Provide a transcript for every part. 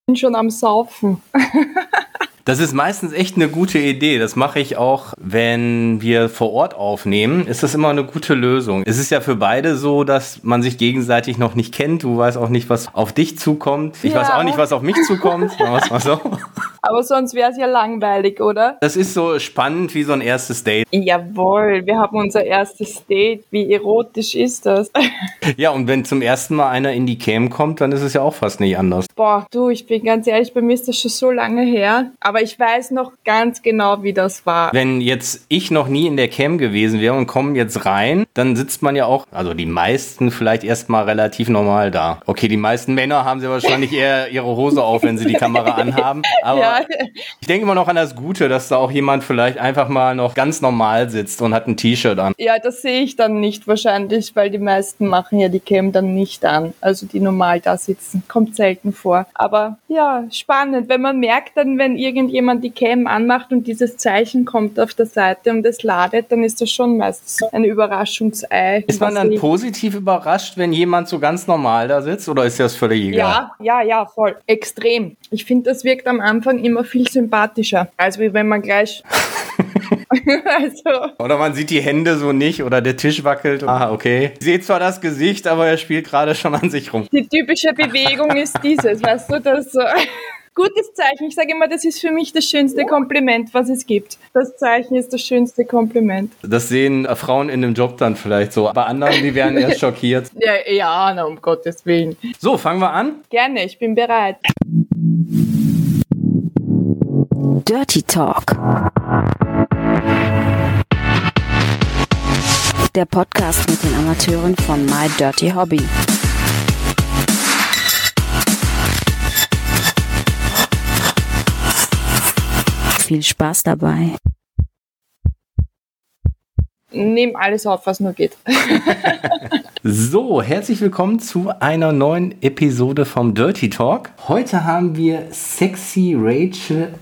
bin schon am Saufen. Das ist meistens echt eine gute Idee. Das mache ich auch, wenn wir vor Ort aufnehmen. Ist das immer eine gute Lösung. Es ist ja für beide so, dass man sich gegenseitig noch nicht kennt. Du weißt auch nicht, was auf dich zukommt. Ich weiß auch nicht, was auf mich zukommt. Sagen wir es mal so. Aber sonst wäre es ja langweilig, oder? Das ist so spannend wie so ein erstes Date. Jawohl, wir haben unser erstes Date. Wie erotisch ist das? Ja, und wenn zum ersten Mal einer in die Cam kommt, dann ist es ja auch fast nicht anders. Boah, du, ich bin ganz ehrlich, bei mir ist das schon so lange her. Aber ich weiß noch ganz genau, wie das war. Wenn jetzt ich noch nie in der Cam gewesen wäre und komme jetzt rein, dann sitzt man ja auch, also die meisten vielleicht erstmal relativ normal da. Okay, die meisten Männer haben sie wahrscheinlich eher ihre Hose auf, wenn sie die Kamera anhaben. Aber ja. Ich denke immer noch an das Gute, dass da auch jemand vielleicht einfach mal noch ganz normal sitzt und hat ein T-Shirt an. Ja, das sehe ich dann nicht wahrscheinlich, weil die meisten machen ja die Cam dann nicht an. Also die normal da sitzen. Kommt selten vor. Aber ja, spannend. Wenn man merkt dann, wenn irgendjemand die Cam anmacht und dieses Zeichen kommt auf der Seite und es ladet, dann ist das schon meistens ein Überraschungsei. Ist man dann positiv überrascht, wenn jemand so ganz normal da sitzt, oder ist das völlig egal? Ja, voll. Extrem. Ich finde, das wirkt am Anfang immer viel sympathischer, als wie wenn man gleich... Oder man sieht die Hände so nicht oder der Tisch wackelt. Ah, okay. Ich sehe zwar das Gesicht, aber er spielt gerade schon an sich rum. Die typische Bewegung ist dieses, weißt du, das... Gutes Zeichen. Ich sage immer, das ist für mich das schönste Kompliment, was es gibt. Das Zeichen ist das schönste Kompliment. Das sehen Frauen in dem Job dann vielleicht so. Bei anderen, die werden erst schockiert. Ja, na, um Gottes Willen. So, fangen wir an? Gerne, ich bin bereit. Dirty Talk. Der Podcast mit den Amateuren von My Dirty Hobby. Viel Spaß dabei. Nehm alles auf, was nur geht. So, herzlich willkommen zu einer neuen Episode vom Dirty Talk. Heute haben wir Sexy Rachel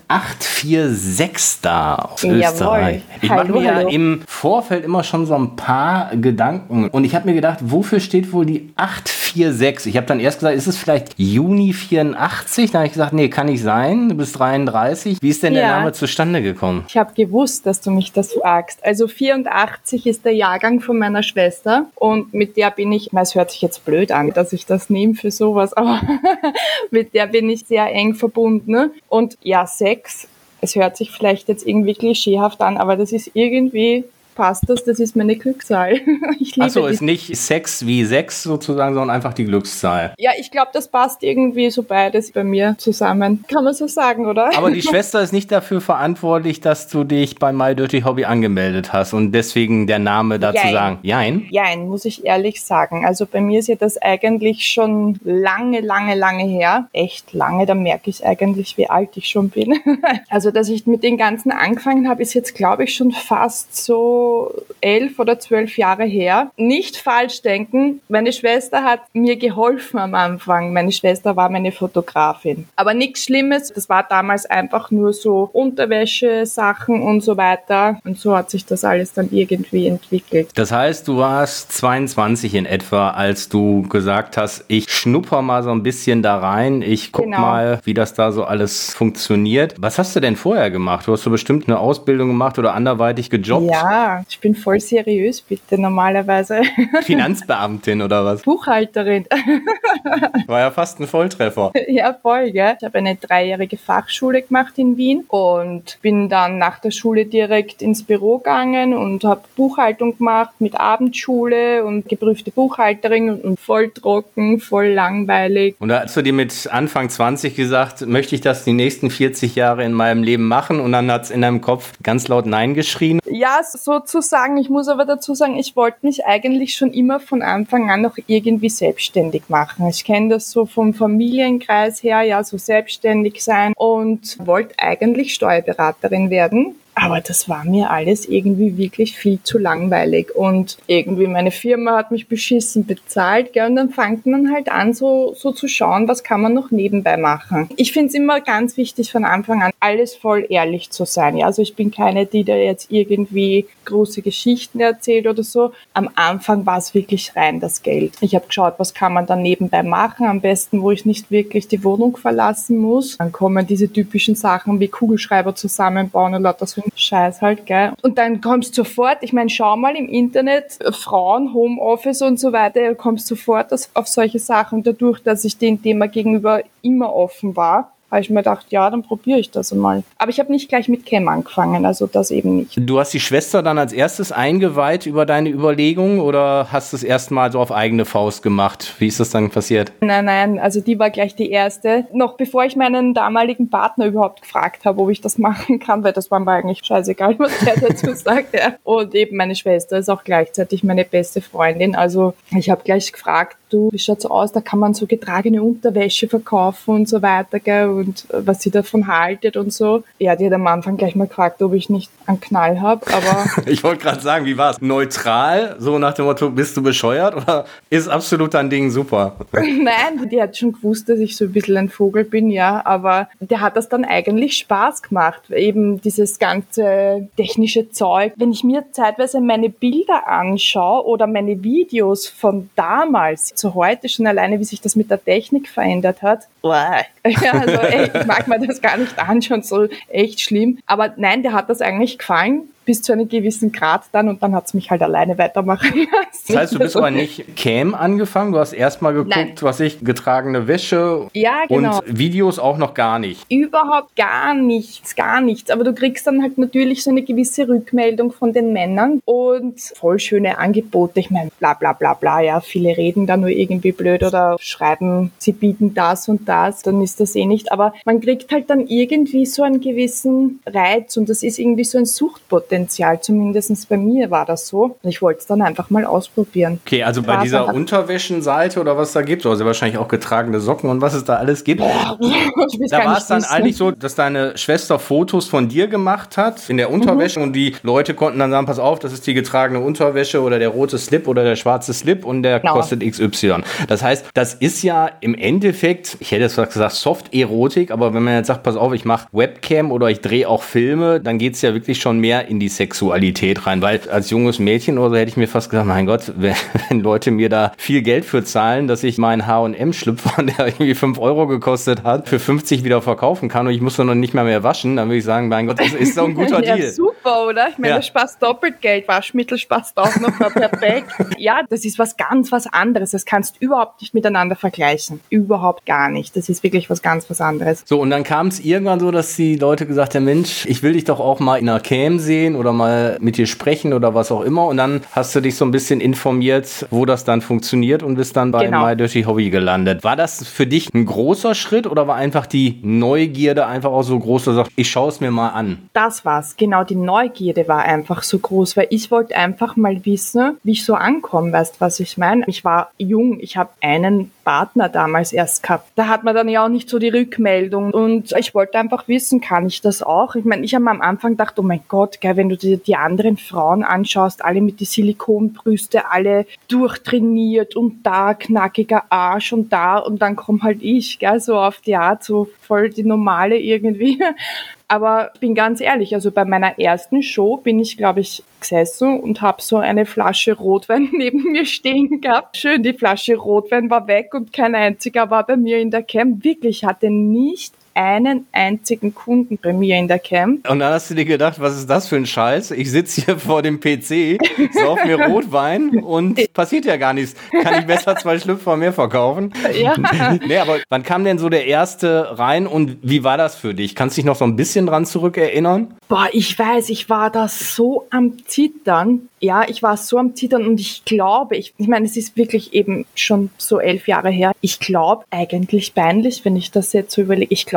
846 da aus Österreich. Ich mache mir ja im Vorfeld immer schon so ein paar Gedanken. Und ich habe mir gedacht, wofür steht wohl die 846? Ich habe dann erst gesagt, ist es vielleicht Juni 84? Dann habe ich gesagt, nee, kann nicht sein. Du bist 33. Wie ist denn der Name zustande gekommen? Ich habe gewusst, dass du mich das fragst. Also 84 ist der Jahrgang von meiner Schwester. Und mit der bin ich, es hört sich jetzt blöd an, dass ich das nehme für sowas, aber mit der bin ich sehr eng verbunden. Ne? Und ja, Sex, es hört sich vielleicht jetzt irgendwie klischeehaft an, aber das ist irgendwie... passt das ist meine Glückszahl. Achso, ist nicht Sex wie Sex sozusagen, sondern einfach die Glückszahl. Ja, ich glaube, das passt irgendwie so beides bei mir zusammen. Kann man so sagen, oder? Aber die Schwester ist nicht dafür verantwortlich, dass du dich bei My Dirty Hobby angemeldet hast und deswegen der Name dazu sagen. Jein? Jein, muss ich ehrlich sagen. Also bei mir ist ja das eigentlich schon lange her. Echt lange, da merke ich eigentlich, wie alt ich schon bin. Also, dass ich mit den Ganzen angefangen habe, ist jetzt, glaube ich, schon fast so 11 oder 12 Jahre her. Nicht falsch denken, meine Schwester hat mir geholfen am Anfang. Meine Schwester war meine Fotografin. Aber nichts Schlimmes, das war damals einfach nur so Unterwäsche, Sachen und so weiter. Und so hat sich das alles dann irgendwie entwickelt. Das heißt, du warst 22 in etwa, als du gesagt hast, ich schnupper mal so ein bisschen da rein, ich guck mal, wie das da so alles funktioniert. Was hast du denn vorher gemacht? Du hast so bestimmt eine Ausbildung gemacht oder anderweitig gejobbt? Ja, ich bin voll seriös, bitte, normalerweise. Finanzbeamtin oder was? Buchhalterin. War ja fast ein Volltreffer. Ja, voll, gell? Ich habe eine 3-jährige Fachschule gemacht in Wien und bin dann nach der Schule direkt ins Büro gegangen und habe Buchhaltung gemacht mit Abendschule und geprüfte Buchhalterin und voll trocken, voll langweilig. Und da hast du dir mit Anfang 20 gesagt, möchte ich das die nächsten 40 Jahre in meinem Leben machen? Und dann hat es in deinem Kopf ganz laut Nein geschrien? Ja, sozusagen. Ich muss aber dazu sagen, ich wollte mich eigentlich schon immer von Anfang an noch irgendwie selbstständig machen. Ich kenne das so vom Familienkreis her, ja, so selbstständig sein und wollte eigentlich Steuerberaterin werden. Aber das war mir alles irgendwie wirklich viel zu langweilig. Und irgendwie meine Firma hat mich beschissen bezahlt, gell? Und dann fängt man halt an, so zu schauen, was kann man noch nebenbei machen. Ich finde es immer ganz wichtig von Anfang an, alles voll ehrlich zu sein. Ja? Also ich bin keine, die da jetzt irgendwie große Geschichten erzählt oder so. Am Anfang war es wirklich rein das Geld. Ich habe geschaut, was kann man dann nebenbei machen, am besten, wo ich nicht wirklich die Wohnung verlassen muss. Dann kommen diese typischen Sachen wie Kugelschreiber zusammenbauen und lauter so ein Scheiß halt, gell. Und dann kommst du sofort, ich meine, schau mal im Internet, Frauen, Homeoffice und so weiter, du kommst sofort auf solche Sachen. Dadurch, dass ich dem Thema gegenüber immer offen war, habe ich mir gedacht, ja, dann probiere ich das einmal. Aber ich habe nicht gleich mit Cam angefangen, also das eben nicht. Du hast die Schwester dann als erstes eingeweiht über deine Überlegungen oder hast du es erstmal so auf eigene Faust gemacht? Wie ist das dann passiert? Nein, also die war gleich die erste. Noch bevor ich meinen damaligen Partner überhaupt gefragt habe, ob ich das machen kann, weil das war mir eigentlich scheißegal, was der dazu sagt. Ja. Und eben meine Schwester ist auch gleichzeitig meine beste Freundin. Also ich habe gleich gefragt, du, wie schaut's aus, da kann man so getragene Unterwäsche verkaufen und so weiter, gell, und was sie davon haltet und so. Ja, die hat am Anfang gleich mal gefragt, ob ich nicht einen Knall habe, aber... Ich wollte gerade sagen, wie war's? Neutral, so nach dem Motto, bist du bescheuert oder ist absolut dein Ding super? Nein, die hat schon gewusst, dass ich so ein bisschen ein Vogel bin, ja, aber der hat das dann eigentlich Spaß gemacht, eben dieses ganze technische Zeug. Wenn ich mir zeitweise meine Bilder anschaue oder meine Videos von damals zu heute, schon alleine, wie sich das mit der Technik verändert hat. Ja, also ich mag mir das gar nicht anschauen, so echt schlimm. Aber nein, der hat das eigentlich gefallen. Bis zu einem gewissen Grad dann und dann hat es mich halt alleine weitermachen lassen. Das heißt, du bist aber nicht Cam angefangen, du hast erstmal geguckt, was ich, getragene Wäsche und Videos auch noch gar nicht. Überhaupt gar nichts. Aber du kriegst dann halt natürlich so eine gewisse Rückmeldung von den Männern und voll schöne Angebote. Ich meine, bla bla bla bla, ja, viele reden da nur irgendwie blöd oder schreiben, sie bieten das und das, dann ist das eh nicht. Aber man kriegt halt dann irgendwie so einen gewissen Reiz und das ist irgendwie so ein Suchtpotenzial. Zumindest bei mir war das so. Ich wollte es dann einfach mal ausprobieren. Okay, also bei dieser Unterwäschenseite oder was da gibt, also wahrscheinlich auch getragene Socken und was es da alles gibt. Da war es dann eigentlich so, dass deine Schwester Fotos von dir gemacht hat in der Unterwäsche und die Leute konnten dann sagen, pass auf, das ist die getragene Unterwäsche oder der rote Slip oder der schwarze Slip und der kostet XY. Das heißt, das ist ja im Endeffekt, ich hätte jetzt gesagt Soft-Erotik, aber wenn man jetzt sagt, pass auf, ich mache Webcam oder ich drehe auch Filme, dann geht es ja wirklich schon mehr in die Sexualität rein, weil als junges Mädchen oder so hätte ich mir fast gesagt, mein Gott, wenn Leute mir da viel Geld für zahlen, dass ich meinen H&M-Schlüpfer, der irgendwie 5 Euro gekostet hat, für 50 wieder verkaufen kann und ich muss dann nicht mehr waschen, dann würde ich sagen, mein Gott, das ist doch ein guter Deal. Ja, super, oder? Ich meine, du sparst doppelt Geld, Waschmittel sparst auch noch perfekt. Ja, das ist was anderes. Das kannst du überhaupt nicht miteinander vergleichen. Überhaupt gar nicht. Das ist wirklich was anderes. So, und dann kam es irgendwann so, dass die Leute gesagt haben, Mensch, ich will dich doch auch mal in einer Cam sehen oder mal mit dir sprechen oder was auch immer. Und dann hast du dich so ein bisschen informiert, wo das dann funktioniert und bist dann bei My Dirty Hobby gelandet. War das für dich ein großer Schritt oder war einfach die Neugierde einfach auch so groß, dass du sagst, ich schaue es mir mal an? Das war's. Genau, die Neugierde war einfach so groß, weil ich wollte einfach mal wissen, wie ich so ankomme, weißt was ich meine? Ich war jung, ich habe einen Partner damals erst gehabt. Da hat man dann ja auch nicht so die Rückmeldung und ich wollte einfach wissen, kann ich das auch? Ich meine, ich habe am Anfang gedacht, oh mein Gott, gell, wenn du dir die anderen Frauen anschaust, alle mit die Silikonbrüste, alle durchtrainiert und da knackiger Arsch und dann komm halt ich, gell, so auf die Art, so voll die normale irgendwie. Aber ich bin ganz ehrlich, also bei meiner ersten Show bin ich, glaube ich, gesessen und habe so eine Flasche Rotwein neben mir stehen gehabt. Schön, die Flasche Rotwein war weg und kein einziger war bei mir in der Cam. Wirklich, hatte nicht einen einzigen Kunden bei mir in der Cam. Und dann hast du dir gedacht, was ist das für ein Scheiß? Ich sitze hier vor dem PC, sauf mir Rotwein und passiert ja gar nichts. Kann ich besser 2 Schlüpfer mehr verkaufen? Ja. Nee, aber wann kam denn so der erste rein und wie war das für dich? Kannst du dich noch so ein bisschen dran zurückerinnern? Boah, ich weiß, ich war da so am Zittern. Ja, ich war so am Zittern und ich glaube, ich meine, es ist wirklich eben schon so 11 Jahre her. Ich glaube, eigentlich peinlich, wenn ich das jetzt so überlege. Ich glaube,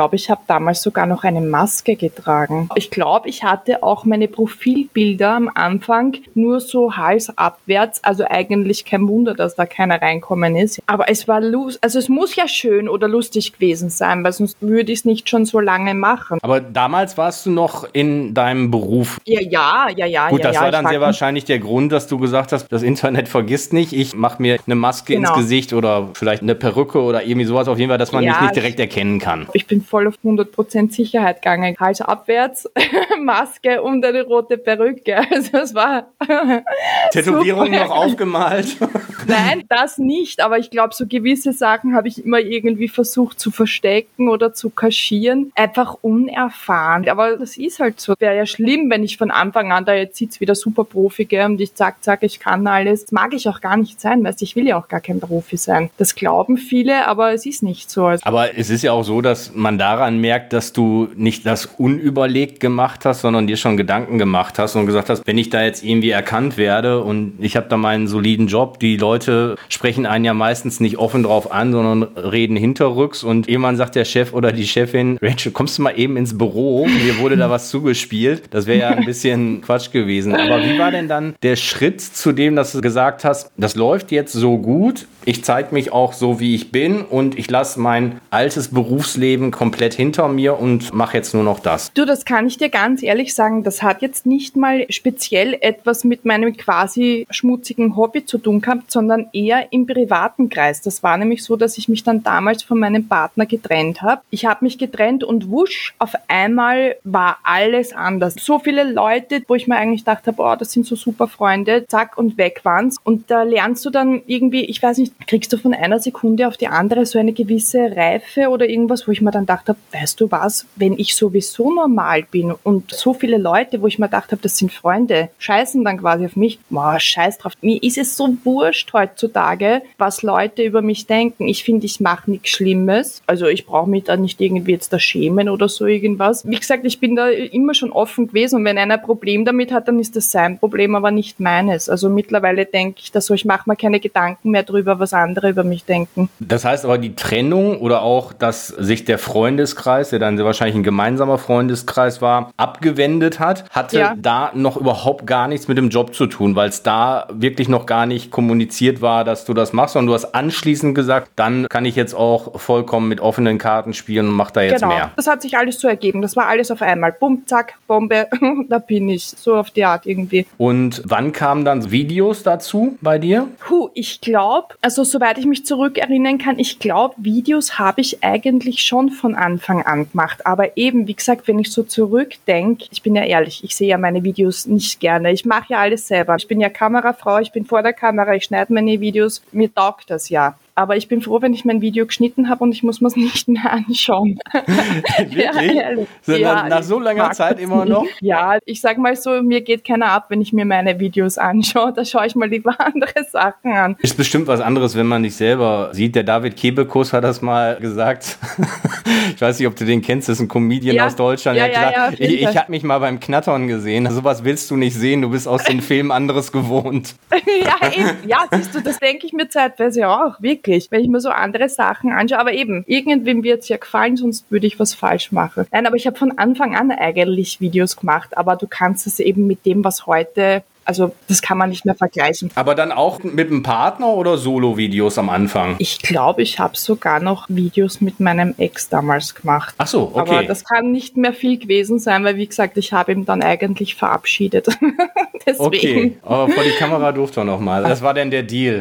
glaube, ich habe damals sogar noch eine Maske getragen. Ich glaube, ich hatte auch meine Profilbilder am Anfang nur so halsabwärts, also eigentlich kein Wunder, dass da keiner reinkommen ist. Aber es war also es muss ja schön oder lustig gewesen sein, weil sonst würde ich es nicht schon so lange machen. Aber damals warst du noch in deinem Beruf. Ja. Gut, das war dann sehr wahrscheinlich der Grund, dass du gesagt hast, das Internet vergisst nicht, ich mache mir eine Maske ins Gesicht oder vielleicht eine Perücke oder irgendwie sowas auf jeden Fall, dass man mich nicht direkt erkennen kann. Ich bin voll auf 100% Sicherheit gegangen. Hals abwärts, Maske und eine rote Perücke. Also es war Tätowierungen noch aufgemalt? Nein, das nicht, aber ich glaube, so gewisse Sachen habe ich immer irgendwie versucht zu verstecken oder zu kaschieren. Einfach unerfahren. Aber das ist halt so. Wäre ja schlimm, wenn ich von Anfang an da jetzt sitze wie der Superprofi und ich zack, ich kann alles. Das mag ich auch gar nicht sein, weißt du, ich will ja auch gar kein Profi sein. Das glauben viele, aber es ist nicht so. Aber es ist ja auch so, dass man daran merkt, dass du nicht das unüberlegt gemacht hast, sondern dir schon Gedanken gemacht hast und gesagt hast, wenn ich da jetzt irgendwie erkannt werde und ich habe da meinen soliden Job, die Leute sprechen einen ja meistens nicht offen drauf an, sondern reden hinterrücks und irgendwann sagt der Chef oder die Chefin, Rachel, kommst du mal eben ins Büro? Mir wurde da was zugespielt. Das wäre ja ein bisschen Quatsch gewesen. Aber wie war denn dann der Schritt zu dem, dass du gesagt hast, das läuft jetzt so gut, ich zeige mich auch so, wie ich bin und ich lasse mein altes Berufsleben komplett hinter mir und mache jetzt nur noch das? Du, das kann ich dir ganz ehrlich sagen, das hat jetzt nicht mal speziell etwas mit meinem quasi schmutzigen Hobby zu tun gehabt, sondern eher im privaten Kreis. Das war nämlich so, dass ich mich dann damals von meinem Partner getrennt habe. Ich habe mich getrennt und wusch, auf einmal war alles anders. So viele Leute, wo ich mir eigentlich dachte, boah, das sind so super Freunde, zack und weg waren's. Und da lernst du dann irgendwie, ich weiß nicht, kriegst du von einer Sekunde auf die andere so eine gewisse Reife oder irgendwas, wo ich mir dann dachte, weißt du was, wenn ich sowieso normal bin und so viele Leute, wo ich mir gedacht habe, das sind Freunde, scheißen dann quasi auf mich, boah, scheiß drauf. Mir ist es so wurscht heutzutage, was Leute über mich denken. Ich finde, ich mache nichts Schlimmes. Also ich brauche mich da nicht irgendwie jetzt da schämen oder so irgendwas. Wie gesagt, ich bin da immer schon offen gewesen und wenn einer ein Problem damit hat, dann ist das sein Problem, aber nicht meines. Also mittlerweile denke ich das so, ich mache mir keine Gedanken mehr drüber, was andere über mich denken. Das heißt aber, die Trennung oder auch, dass sich der Freundeskreis, der dann sehr wahrscheinlich ein gemeinsamer Freundeskreis war, abgewendet hat, hatte da noch überhaupt gar nichts mit dem Job zu tun, weil es da wirklich noch gar nicht kommuniziert war, dass du das machst, und du hast anschließend gesagt, dann kann ich jetzt auch vollkommen mit offenen Karten spielen und mach da jetzt mehr. Das hat sich alles so ergeben. Das war alles auf einmal. Bumm, zack, Bombe, da bin ich. So auf die Art irgendwie. Und wann kamen dann Videos dazu bei dir? Ich glaube, also soweit ich mich zurückerinnern kann, ich glaube, Videos habe ich eigentlich schon von Anfang an gemacht. Aber eben, wie gesagt, wenn ich so zurückdenke, ich bin ja ehrlich, ich sehe ja meine Videos nicht gerne. Ich mache ja alles selber. Ich bin ja Kamerafrau, ich bin vor der Kamera, ich schneide meine Videos. Mir taugt das ja. Aber ich bin froh, wenn ich mein Video geschnitten habe und ich muss mir es nicht mehr anschauen. Wirklich? Ja, nach so langer Zeit immer noch? Ja, ich sag mal so, mir geht keiner ab, wenn ich mir meine Videos anschaue. Da schaue ich mal lieber andere Sachen an. Ist bestimmt was anderes, wenn man dich selber sieht. Der David Kebekus hat das mal gesagt. Ich weiß nicht, ob du den kennst, das ist ein Comedian aus Deutschland. Der hat gesagt, ich habe mich mal beim Knattern gesehen. Sowas willst du nicht sehen, du bist aus den Filmen anderes gewohnt. Ja, eben. Ja, siehst du, das denke ich mir zeitweise auch, wirklich. Wenn ich mir so andere Sachen anschaue. Aber eben, irgendwem wird es ja gefallen, sonst würde ich was falsch machen. Nein, aber ich habe von Anfang an eigentlich Videos gemacht, aber du kannst es eben mit dem, was heute... Also das kann man nicht mehr vergleichen. Aber dann auch mit einem Partner oder Solo-Videos am Anfang? Ich glaube, ich habe sogar noch Videos mit meinem Ex damals gemacht. Ach so, okay. Aber das kann nicht mehr viel gewesen sein, weil wie gesagt, ich habe ihn dann eigentlich verabschiedet. Deswegen. Okay, aber vor die Kamera durfte er nochmal. Das war denn der Deal?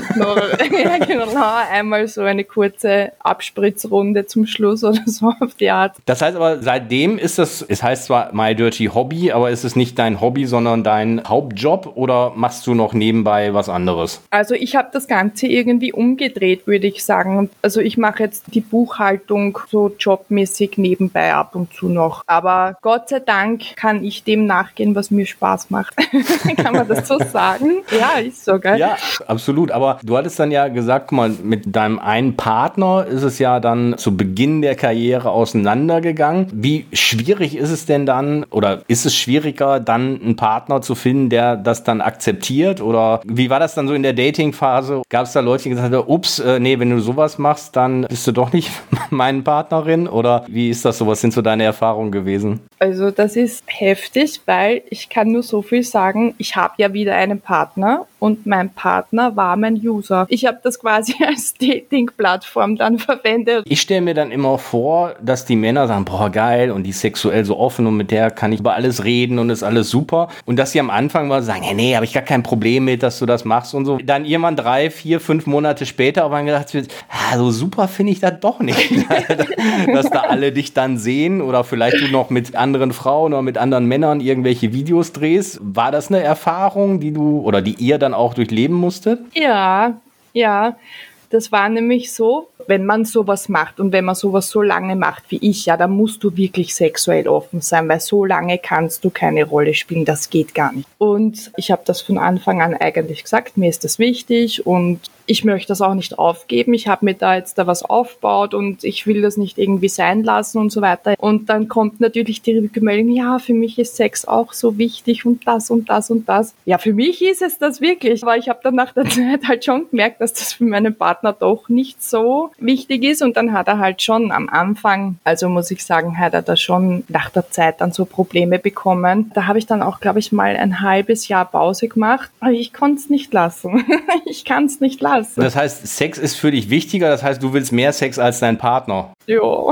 Ja, genau. Einmal so eine kurze Abspritzrunde zum Schluss oder so auf die Art. Das heißt aber, seitdem ist es heißt zwar My Dirty Hobby, aber ist es nicht dein Hobby, sondern dein Hauptjob, oder machst du noch nebenbei was anderes? Also ich habe das Ganze irgendwie umgedreht, würde ich sagen. Also ich mache jetzt die Buchhaltung so jobmäßig nebenbei ab und zu noch. Aber Gott sei Dank kann ich dem nachgehen, was mir Spaß macht. Kann man das so sagen? Ja, ist so, gell? Ja, absolut. Aber du hattest dann ja gesagt, guck mal, mit deinem einen Partner ist es ja dann zu Beginn der Karriere auseinandergegangen. Wie schwierig ist es denn dann, oder ist es schwieriger, dann einen Partner zu finden, der der das dann akzeptiert? Oder wie war das dann so in der Dating-Phase? Gab es da Leute, die gesagt haben, ups, nee, wenn du sowas machst, dann bist du doch nicht meine Partnerin? Oder wie ist das so? Was sind so deine Erfahrungen gewesen? Also das ist heftig, weil ich kann nur so viel sagen, ich habe ja wieder einen Partner und mein Partner war mein User. Ich habe das quasi als Dating-Plattform dann verwendet. Ich stelle mir dann immer vor, dass die Männer sagen, boah, geil, und die ist sexuell so offen und mit der kann ich über alles reden und ist alles super. Und dass sie am Anfang mal sagen, hey, nee, habe ich gar kein Problem mit, dass du das machst und so. Dann irgendwann 3, 4, 5 Monate später aber dann gedacht wird, so super finde ich das doch nicht. Dass da alle dich dann sehen oder vielleicht du noch mit anderen Frauen oder mit anderen Männern irgendwelche Videos drehst. War das eine Erfahrung, die du oder die ihr dann auch durchleben musstet? Ja. Das war nämlich so, wenn man sowas macht und wenn man sowas so lange macht wie ich, ja, dann musst du wirklich sexuell offen sein, weil so lange kannst du keine Rolle spielen, das geht gar nicht. Und ich habe das von Anfang an eigentlich gesagt, mir ist das wichtig und ich möchte das auch nicht aufgeben. Ich habe mir da jetzt was aufgebaut und ich will das nicht irgendwie sein lassen und so weiter. Und dann kommt natürlich die Rückmeldung, ja, für mich ist Sex auch so wichtig und das und das und das. Ja, für mich ist es das wirklich, aber ich habe dann nach der Zeit halt schon gemerkt, dass das für meinen Partner doch nicht so wichtig ist und dann hat er halt schon am Anfang, also muss ich sagen, hat er da schon nach der Zeit dann so Probleme bekommen. Da habe ich dann auch, glaube ich, mal ein halbes Jahr Pause gemacht, aber ich konnte es nicht lassen. Ich kann es nicht lassen. Das heißt, Sex ist für dich wichtiger, das heißt, du willst mehr Sex als dein Partner? Ja. Oh,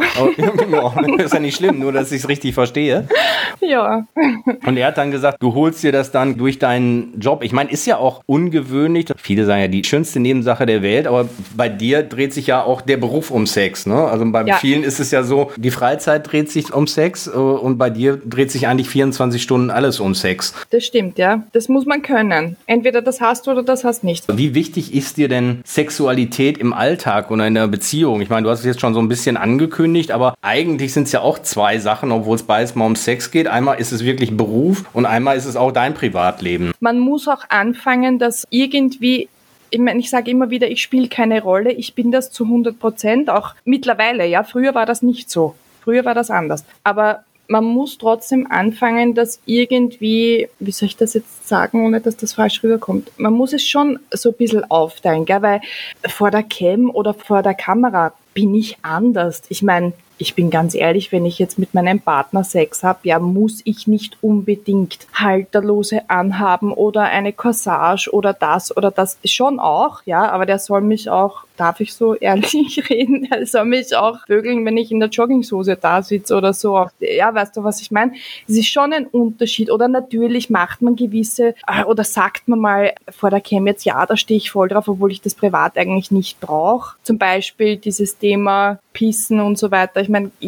ist ja nicht schlimm, nur dass ich es richtig verstehe. Ja. Und er hat dann gesagt, du holst dir das dann durch deinen Job. Ich meine, ist ja auch ungewöhnlich. Viele sagen ja, die schönste Nebensache der Welt, aber bei dir dreht sich ja auch der Beruf um Sex, ne? Also bei vielen ist es ja so, die Freizeit dreht sich um Sex und bei dir dreht sich eigentlich 24 Stunden alles um Sex. Das stimmt, ja. Das muss man können. Entweder das hast du oder das hast nicht. Wie wichtig ist dir denn Sexualität im Alltag oder in der Beziehung? Ich meine, du hast es jetzt schon so ein bisschen angekündigt, aber eigentlich sind es ja auch zwei Sachen, obwohl es beides mal um Sex geht. Einmal ist es wirklich Beruf und einmal ist es auch dein Privatleben. Man muss auch anfangen, dass irgendwie, ich sage immer wieder, ich spiele keine Rolle. Ich bin das zu 100%, auch mittlerweile, ja. Früher war das nicht so. Früher war das anders. Aber man muss trotzdem anfangen, dass irgendwie, wie soll ich das jetzt sagen, ohne dass das falsch rüberkommt, man muss es schon so ein bisschen aufteilen, gell? Weil vor der Cam oder vor der Kamera bin ich anders. Ich meine, ich bin ganz ehrlich, wenn ich jetzt mit meinem Partner Sex habe, ja, muss ich nicht unbedingt Halterlose anhaben oder eine Corsage oder das. Schon auch, ja, aber der soll mich auch, darf ich so ehrlich reden, der soll mich auch vögeln, wenn ich in der Jogginghose da sitze oder so. Ja, weißt du, was ich meine? Es ist schon ein Unterschied. Oder natürlich macht man gewisse, oder sagt man mal vor der Cam jetzt, ja, da stehe ich voll drauf, obwohl ich das privat eigentlich nicht brauche. Zum Beispiel dieses Thema Pissen und so weiter. Ich meine,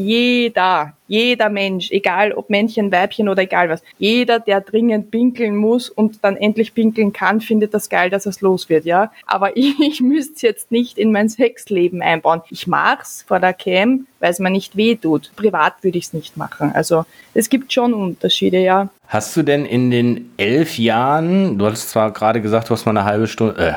jeder Mensch, egal ob Männchen, Weibchen oder egal was, jeder, der dringend pinkeln muss und dann endlich pinkeln kann, findet das geil, dass es los wird, ja. Aber ich müsste es jetzt nicht in mein Sexleben einbauen. Ich mach's vor der Cam, weil es mir nicht weh tut. Privat würde ich es nicht machen. Also es gibt schon Unterschiede, ja. Hast du denn in den 11 Jahren, du hattest zwar gerade gesagt, du hast mal ein halbes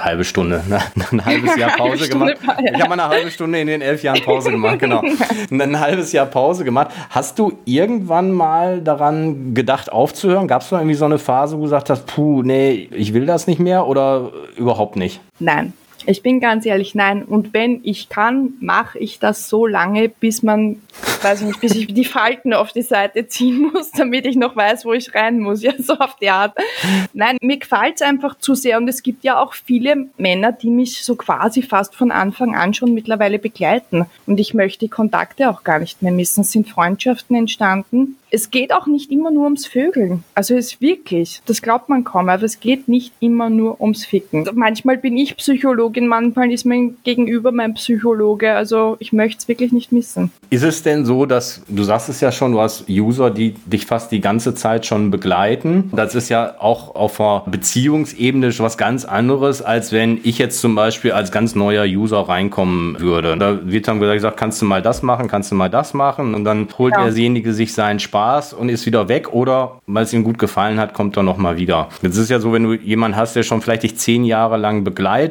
Jahr Pause gemacht. Ich habe mal eine halbe Stunde in den 11 Jahren Pause gemacht, genau. Ein halbes Jahr Pause gemacht. Hast du irgendwann mal daran gedacht, aufzuhören? Gab es noch irgendwie so eine Phase, wo du gesagt hast, nee, ich will das nicht mehr oder überhaupt nicht? Nein. Ich bin ganz ehrlich, nein. Und wenn ich kann, mache ich das so lange, bis bis ich die Falten auf die Seite ziehen muss, damit ich noch weiß, wo ich rein muss. Ja, so auf die Art. Nein, mir gefällt es einfach zu sehr. Und es gibt ja auch viele Männer, die mich so quasi fast von Anfang an schon mittlerweile begleiten. Und ich möchte die Kontakte auch gar nicht mehr missen. Es sind Freundschaften entstanden. Es geht auch nicht immer nur ums Vögeln. Also es wirklich, das glaubt man kaum, aber es geht nicht immer nur ums Ficken. Manchmal bin ich Psychologin, manchmal ist mein Gegenüber mein Psychologe. Also ich möchte es wirklich nicht missen. Ist es denn so, dass, du sagst es ja schon, du hast User, die dich fast die ganze Zeit schon begleiten. Das ist ja auch auf einer Beziehungsebene schon was ganz anderes, als wenn ich jetzt zum Beispiel als ganz neuer User reinkommen würde. Da wird dann gesagt, kannst du mal das machen, kannst du mal das machen und dann holt derjenige sich seinen Spaß und ist wieder weg oder, weil es ihm gut gefallen hat, kommt er nochmal wieder. Jetzt ist es ja so, wenn du jemanden hast, der schon vielleicht dich 10 Jahre lang begleitet, klar,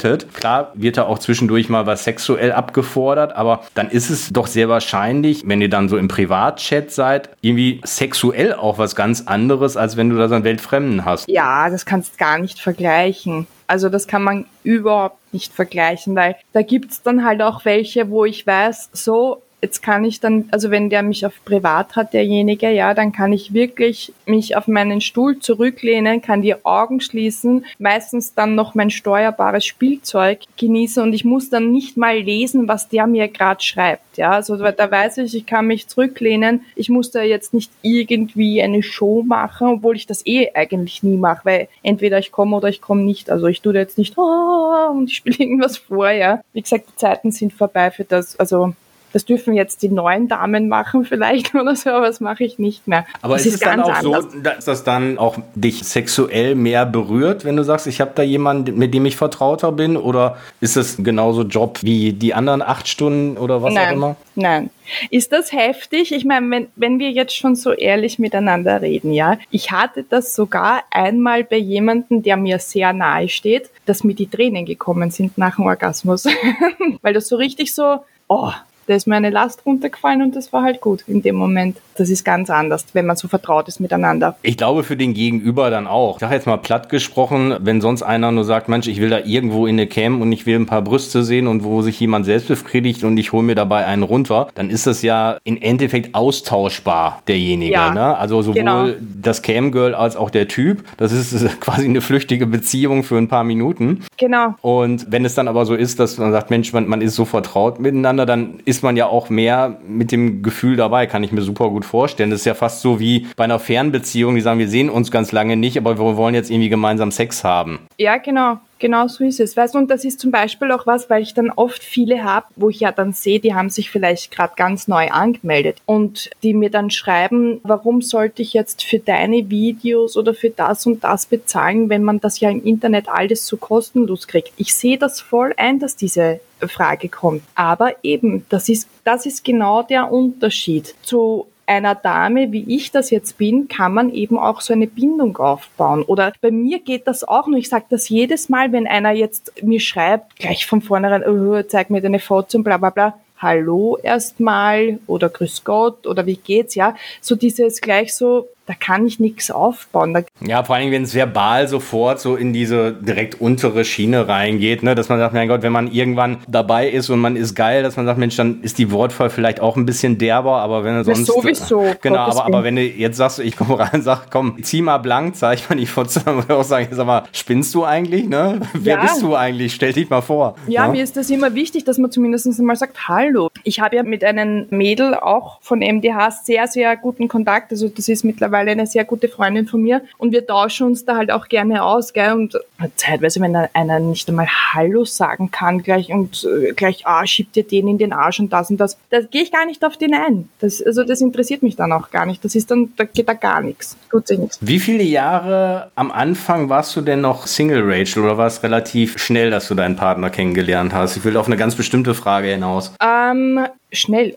klar wird da auch zwischendurch mal was sexuell abgefordert, aber dann ist es doch sehr wahrscheinlich, wenn ihr dann so im Privatchat seid, irgendwie sexuell auch was ganz anderes, als wenn du da so einen Weltfremden hast. Ja, das kannst gar nicht vergleichen. Also das kann man überhaupt nicht vergleichen, weil da gibt's dann halt auch welche, wo ich weiß, so, jetzt kann ich dann, also wenn der mich auf privat hat, derjenige, ja, dann kann ich wirklich mich auf meinen Stuhl zurücklehnen, kann die Augen schließen, meistens dann noch mein steuerbares Spielzeug genießen und ich muss dann nicht mal lesen, was der mir gerade schreibt, ja, also da weiß ich kann mich zurücklehnen, ich muss da jetzt nicht irgendwie eine Show machen, obwohl ich das eigentlich nie mache, weil entweder ich komme oder ich komme nicht, also ich tue da jetzt nicht, und ich spiele irgendwas vor, ja. Wie gesagt, die Zeiten sind vorbei für das, also das dürfen jetzt die neuen Damen machen vielleicht oder so, aber das mache ich nicht mehr. Aber ist es dann auch anders. So, dass das dann auch dich sexuell mehr berührt, wenn du sagst, ich habe da jemanden, mit dem ich vertrauter bin? Oder ist das genauso Job wie die anderen 8 Stunden oder was auch immer? Nein. Ist das heftig? Ich meine, wenn wir jetzt schon so ehrlich miteinander reden, ja. Ich hatte das sogar einmal bei jemandem, der mir sehr nahe steht, dass mir die Tränen gekommen sind nach dem Orgasmus. Weil das so richtig so, da ist mir eine Last runtergefallen und das war halt gut in dem Moment. Das ist ganz anders, wenn man so vertraut ist miteinander. Ich glaube für den Gegenüber dann auch. Ich sage jetzt mal platt gesprochen, wenn sonst einer nur sagt, Mensch, ich will da irgendwo in eine Cam und ich will ein paar Brüste sehen und wo sich jemand selbst befriedigt und ich hole mir dabei einen runter, dann ist das ja im Endeffekt austauschbar, derjenige. Ja, ne? Also sowohl das Cam-Girl als auch der Typ. Das ist quasi eine flüchtige Beziehung für ein paar Minuten. Genau. Und wenn es dann aber so ist, dass man sagt, Mensch, man ist so vertraut miteinander, dann ist man ja auch mehr mit dem Gefühl dabei, kann ich mir super gut vorstellen. Das ist ja fast so wie bei einer Fernbeziehung, die sagen, wir sehen uns ganz lange nicht, aber wir wollen jetzt irgendwie gemeinsam Sex haben. Ja, genau. Genau so ist es. Weißt du, und das ist zum Beispiel auch was, weil ich dann oft viele habe, wo ich ja dann sehe, die haben sich vielleicht gerade ganz neu angemeldet und die mir dann schreiben, warum sollte ich jetzt für deine Videos oder für das und das bezahlen, wenn man das ja im Internet alles so kostenlos kriegt. Ich sehe das voll ein, dass diese Frage kommt. Aber eben, das ist genau der Unterschied zu einer Dame, wie ich das jetzt bin, kann man eben auch so eine Bindung aufbauen. Oder bei mir geht das auch nur. Ich sage das jedes Mal, wenn einer jetzt mir schreibt, gleich von vornherein, zeig mir deine Fotos und bla bla bla. Hallo erstmal oder grüß Gott oder wie geht's, ja. So dieses gleich so, da kann ich nichts aufbauen. Ja, vor allem, wenn es verbal sofort so in diese direkt untere Schiene reingeht, ne, dass man sagt, mein Gott, wenn man irgendwann dabei ist und man ist geil, dass man sagt, Mensch, dann ist die Wortwahl vielleicht auch ein bisschen derber, aber wenn du sonst... Sowieso. Genau, aber wenn du jetzt sagst, ich komme rein und sag, komm, zieh mal blank, zeig mal die Fotos, dann würde ich auch sagen, sag mal, spinnst du eigentlich, ne? Wer bist du eigentlich? Stell dich mal vor. Ja, mir ist das immer wichtig, dass man zumindest mal sagt, hallo. Ich habe ja mit einem Mädel auch von MDH sehr, sehr guten Kontakt, also das ist mittlerweile eine sehr gute Freundin von mir und wir tauschen uns da halt auch gerne aus, gell, und zeitweise, wenn einer nicht einmal Hallo sagen kann gleich und gleich, schiebt dir den in den Arsch und das, da gehe ich gar nicht auf den ein. Das interessiert mich dann auch gar nicht. Das ist dann, da geht da gar nichts. Tut sich nichts. Wie viele Jahre am Anfang warst du denn noch Single, Rachel, oder war es relativ schnell, dass du deinen Partner kennengelernt hast? Ich will auf eine ganz bestimmte Frage hinaus. Schnell.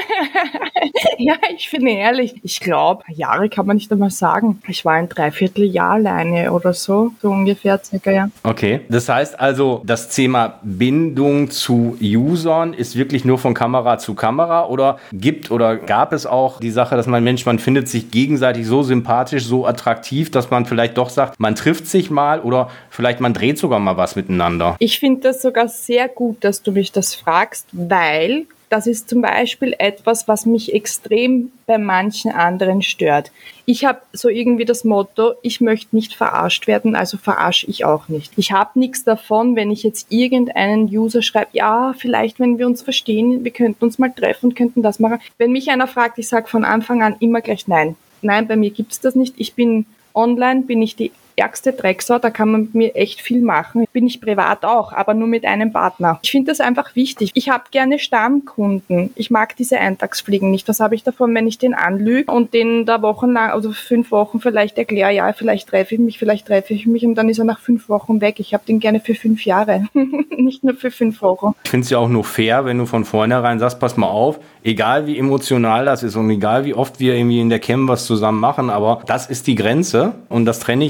Ja, ich bin ehrlich. Ich glaube, Jahre kann man nicht einmal sagen. Ich war ein Dreivierteljahr alleine oder so ungefähr, circa, ja. Okay, das heißt also, das Thema Bindung zu Usern ist wirklich nur von Kamera zu Kamera oder gab es auch die Sache, dass man findet sich gegenseitig so sympathisch, so attraktiv, dass man vielleicht doch sagt, man trifft sich mal oder vielleicht man dreht sogar mal was miteinander? Ich finde das sogar sehr gut, dass du mich das fragst, weil das ist zum Beispiel etwas, was mich extrem bei manchen anderen stört. Ich habe so irgendwie das Motto, ich möchte nicht verarscht werden, also verarsche ich auch nicht. Ich habe nichts davon, wenn ich jetzt irgendeinen User schreibe, ja, vielleicht, wenn wir uns verstehen, wir könnten uns mal treffen und könnten das machen. Wenn mich einer fragt, ich sage von Anfang an immer gleich nein. Nein, bei mir gibt's das nicht. Ich bin online, bin ich die ärgste Drecksau, da kann man mit mir echt viel machen. Bin ich privat auch, aber nur mit einem Partner. Ich finde das einfach wichtig. Ich habe gerne Stammkunden. Ich mag diese Eintagsfliegen nicht. Was habe ich davon, wenn ich den anlüge und den da wochenlang, also 5 Wochen vielleicht erkläre, ja, vielleicht treffe ich mich und dann ist er nach 5 Wochen weg. Ich habe den gerne für 5 Jahre, nicht nur für 5 Wochen. Ich finde es ja auch nur fair, wenn du von vornherein sagst, pass mal auf, egal wie emotional das ist und egal wie oft wir irgendwie in der Cam was zusammen machen, aber das ist die Grenze und das trenne ich einfach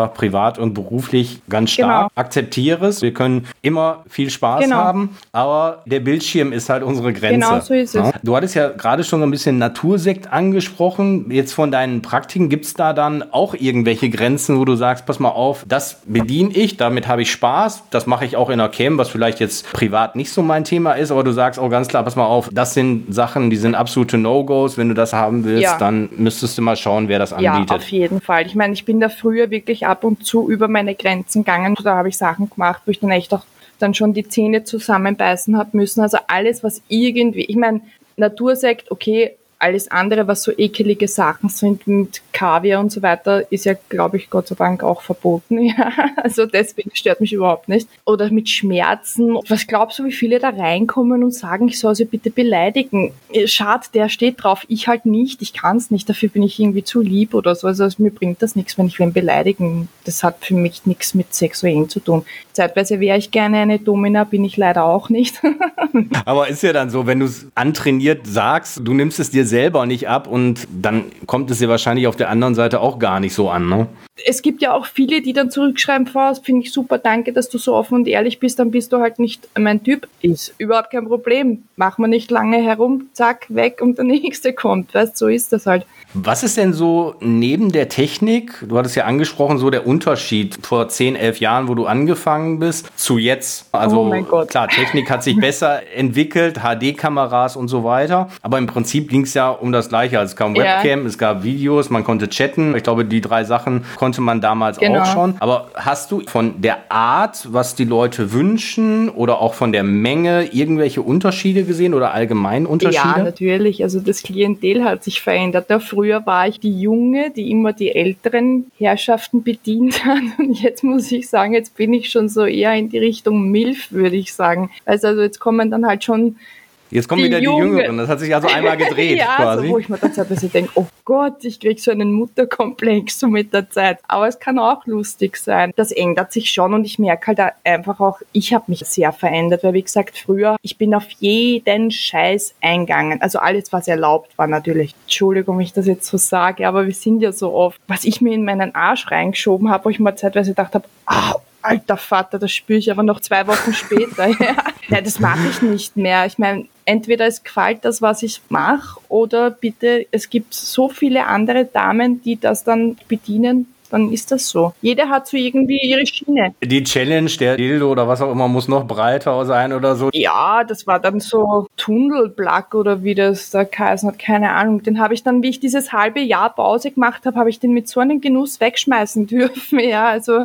einfach privat und beruflich ganz stark. Akzeptiere es. Wir können immer viel Spaß haben, aber der Bildschirm ist halt unsere Grenze. Genau, so ist es. Du hattest ja gerade schon so ein bisschen Natursekt angesprochen. Jetzt von deinen Praktiken, gibt es da dann auch irgendwelche Grenzen, wo du sagst, pass mal auf, das bediene ich, damit habe ich Spaß, das mache ich auch in der Cam, was vielleicht jetzt privat nicht so mein Thema ist, aber du sagst auch ganz klar, pass mal auf, das sind Sachen, die sind absolute No-Gos. Wenn du das haben willst, dann müsstest du mal schauen, wer das anbietet. Ja, auf jeden Fall. Ich meine, ich bin da früher wirklich ab und zu über meine Grenzen gegangen. Da habe ich Sachen gemacht, wo ich dann echt auch dann schon die Zähne zusammenbeißen habe müssen. Also alles, was irgendwie, ich meine, Natursekt, okay, alles andere, was so ekelige Sachen sind mit Kaviar und so weiter, ist ja, glaube ich, Gott sei Dank auch verboten. Ja, also deswegen stört mich überhaupt nicht. Oder mit Schmerzen. Was glaubst du, wie viele da reinkommen und sagen, ich soll sie bitte beleidigen? Schade, der steht drauf, ich halt nicht, ich kann es nicht, dafür bin ich irgendwie zu lieb oder so. Also mir bringt das nichts, wenn ich wen beleidigen. Das hat für mich nichts mit Sexuellen zu tun. Zeitweise wäre ich gerne eine Domina, bin ich leider auch nicht. Aber ist ja dann so, wenn du es antrainiert sagst, du nimmst es dir selber nicht ab und dann kommt es dir wahrscheinlich auf der anderen Seite auch gar nicht so an, ne? Es gibt ja auch viele, die dann zurückschreiben, Faust, finde ich super, danke, dass du so offen und ehrlich bist, dann bist du halt nicht mein Typ. Ist überhaupt kein Problem. Mach mal nicht lange herum, zack, weg und der nächste kommt. Weißt, so ist das halt. Was ist denn so neben der Technik, du hattest ja angesprochen, so der Unterschied vor 10, 11 Jahren, wo du angefangen bist, zu jetzt? Also oh mein Gott. Klar, Technik hat sich besser entwickelt, HD-Kameras und so weiter, aber im Prinzip ging es ja um das Gleiche. Also es gab Webcam, es gab Videos, man konnte chatten. Ich glaube, die 3 Sachen konnte man damals auch schon. Aber hast du von der Art, was die Leute wünschen oder auch von der Menge irgendwelche Unterschiede gesehen oder allgemein Unterschiede? Ja, natürlich. Also das Klientel hat sich verändert. Da früher war ich die Junge, die immer die älteren Herrschaften bedient hat. Und jetzt muss ich sagen, jetzt bin ich schon so eher in die Richtung MILF, würde ich sagen. Also jetzt kommen dann halt schon jetzt kommen wieder die Jüngeren. Das hat sich also einmal gedreht ja, quasi. So, wo ich mir dann teilweise denke, oh Gott, ich kriege so einen Mutterkomplex so mit der Zeit. Aber es kann auch lustig sein. Das ändert sich schon und ich merke halt einfach auch, ich habe mich sehr verändert, weil wie gesagt, früher, ich bin auf jeden Scheiß eingegangen. Also alles, was erlaubt war natürlich. Entschuldigung, wenn ich das jetzt so sage, aber wir sind ja so oft, was ich mir in meinen Arsch reingeschoben habe, wo ich mir zeitweise gedacht habe, alter Vater, das spüre ich aber noch 2 Wochen später. Nein, das mache ich nicht mehr. Ich meine, entweder es gefällt das, was ich mache, oder bitte, es gibt so viele andere Damen, die das dann bedienen, dann ist das so. Jeder hat so irgendwie ihre Schiene. Die Challenge, der Dildo oder was auch immer, muss noch breiter sein oder so. Ja, das war dann so Tunnelplug oder wie das da geheißen hat, keine Ahnung. Den habe ich dann, wie ich dieses halbe Jahr Pause gemacht habe ich den mit so einem Genuss wegschmeißen dürfen. Ja, also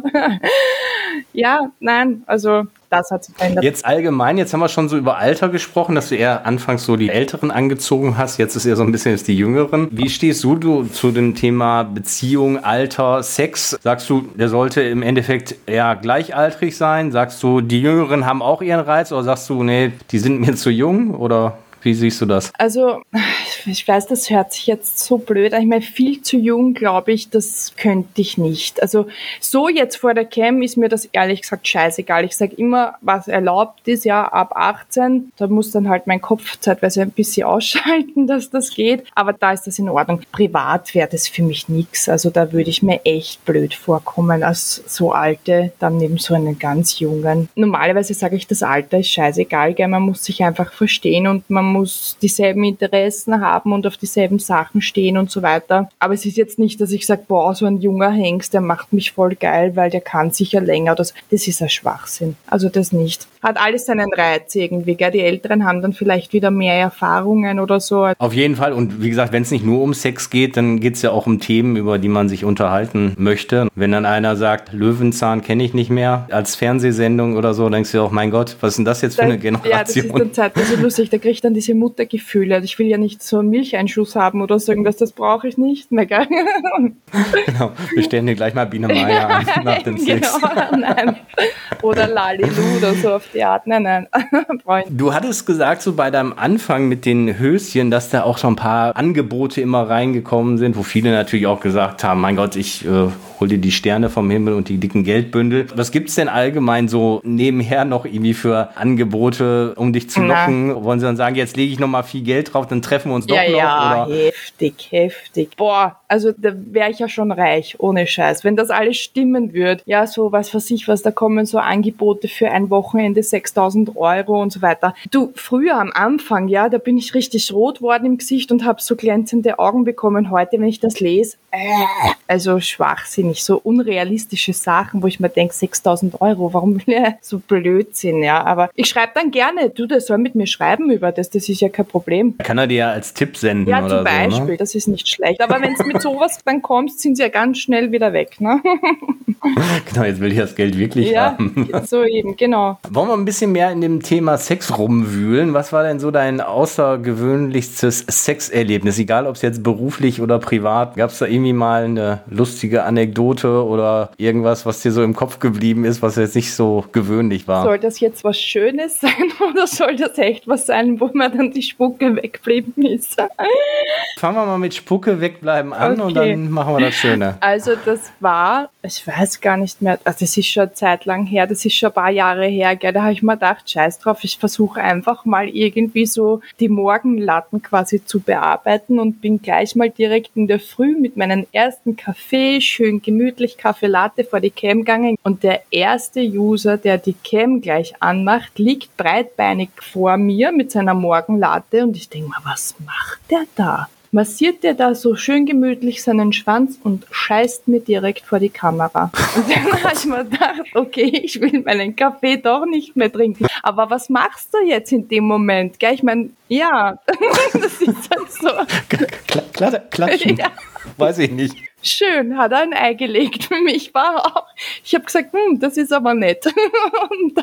ja, nein, also das hat sich verändert. Jetzt allgemein, jetzt haben wir schon so über Alter gesprochen, dass du eher anfangs so die Älteren angezogen hast, jetzt ist eher so ein bisschen jetzt die Jüngeren. Wie stehst du zu dem Thema Beziehung, Alter, Sex? Sagst du, der sollte im Endeffekt eher gleichaltrig sein? Sagst du, die Jüngeren haben auch ihren Reiz? Oder sagst du, nee, die sind mir zu jung? Oder wie siehst du das? Also, ich weiß, das hört sich jetzt so blöd an. Ich meine, viel zu jung, glaube ich, das könnte ich nicht. Also, so jetzt vor der Cam ist mir das ehrlich gesagt scheißegal. Ich sage immer, was erlaubt ist, ja, ab 18. Da muss dann halt mein Kopf zeitweise ein bisschen ausschalten, dass das geht. Aber da ist das in Ordnung. Privat wäre das für mich nichts. Also, da würde ich mir echt blöd vorkommen als so Alte, dann neben so einen ganz Jungen. Normalerweise sage ich, das Alter ist scheißegal, gell? Man muss sich einfach verstehen und man muss dieselben Interessen haben und auf dieselben Sachen stehen und so weiter. Aber es ist jetzt nicht, dass ich sage, boah, so ein junger Hengst, der macht mich voll geil, weil der kann sicher länger. Das ist ein Schwachsinn. Also das nicht. Hat alles seinen Reiz irgendwie, gell? Die Älteren haben dann vielleicht wieder mehr Erfahrungen oder so. Auf jeden Fall. Und wie gesagt, wenn es nicht nur um Sex geht, dann geht es ja auch um Themen, über die man sich unterhalten möchte. Wenn dann einer sagt, Löwenzahn kenne ich nicht mehr als Fernsehsendung oder so, denkst du auch, mein Gott, was ist denn das jetzt für eine Generation? Ja, das ist dann zeitweise lustig. Da kriege ich dann diese Muttergefühle. Ich will ja nicht so einen Milcheinschuss haben oder so irgendwas, das brauche ich nicht mehr, gell? Genau, wir stellen dir gleich mal Biene Meier an nach dem Sex. Genau, nein. Oder Lalilu oder so auf die Art. Nein. Du hattest gesagt, so bei deinem Anfang mit den Höschen, dass da auch schon ein paar Angebote immer reingekommen sind, wo viele natürlich auch gesagt haben, mein Gott, ich hol dir die Sterne vom Himmel und die dicken Geldbündel. Was gibt's denn allgemein so nebenher noch irgendwie für Angebote, um dich zu locken? Wollen sie dann sagen, jetzt lege ich nochmal viel Geld drauf, dann treffen wir uns doch noch? Ja, oder? Heftig. Boah, also da wäre ich ja schon reich, ohne Scheiß. Wenn das alles stimmen würde, ja, so was weiß ich was, da kommen so Angebote für ein Wochenende 6.000 Euro und so weiter. Du, früher am Anfang, ja, da bin ich richtig rot worden im Gesicht und habe so glänzende Augen bekommen. Heute, wenn ich das lese, also schwachsinnig, so unrealistische Sachen, wo ich mir denke, 6.000 Euro, warum will er so Blödsinn, ja, aber ich schreibe dann gerne, du, der soll mit mir schreiben über das ist ja kein Problem. Kann er dir ja als Tipp senden ja, oder so, zum Beispiel, ne? Das ist nicht schlecht, aber wenn es mit sowas dann kommst, sind sie ja ganz schnell wieder weg, ne? Genau, jetzt will ich das Geld wirklich haben. So eben, genau. Wollen wir ein bisschen mehr in dem Thema Sex rumwühlen? Was war denn so dein außergewöhnlichstes Sexerlebnis? Egal, ob es jetzt beruflich oder privat. Gab es da irgendwie mal eine lustige Anekdote oder irgendwas, was dir so im Kopf geblieben ist, was jetzt nicht so gewöhnlich war? Soll das jetzt was Schönes sein oder soll das echt was sein, wo mir dann die Spucke weggeblieben ist? Fangen wir mal mit Spucke wegbleiben an und dann machen wir das Schöne. Also das war, ich weiß gar nicht mehr, also das ist schon eine Zeit lang her, das ist schon ein paar Jahre her, gell, da habe ich mir gedacht, scheiß drauf, ich versuche einfach mal irgendwie so die Morgenlatten quasi zu bearbeiten und bin gleich mal direkt in der Früh mit meinem ersten Kaffee, schön gemütlich Kaffee Latte vor die Cam gegangen und der erste User, der die Cam gleich anmacht, liegt breitbeinig vor mir mit seiner Morgenlatte und ich denke mal, was macht der da? Massiert der da so schön gemütlich seinen Schwanz und scheißt mir direkt vor die Kamera. Und dann habe ich mir gedacht, okay, ich will meinen Kaffee doch nicht mehr trinken. Aber was machst du jetzt in dem Moment? Gell? Ich meine, ja, das ist halt so. Klatschen. Ja. Weiß ich nicht. Schön, hat er ein Ei gelegt. Für mich war auch, ich habe gesagt, das ist aber nett. Und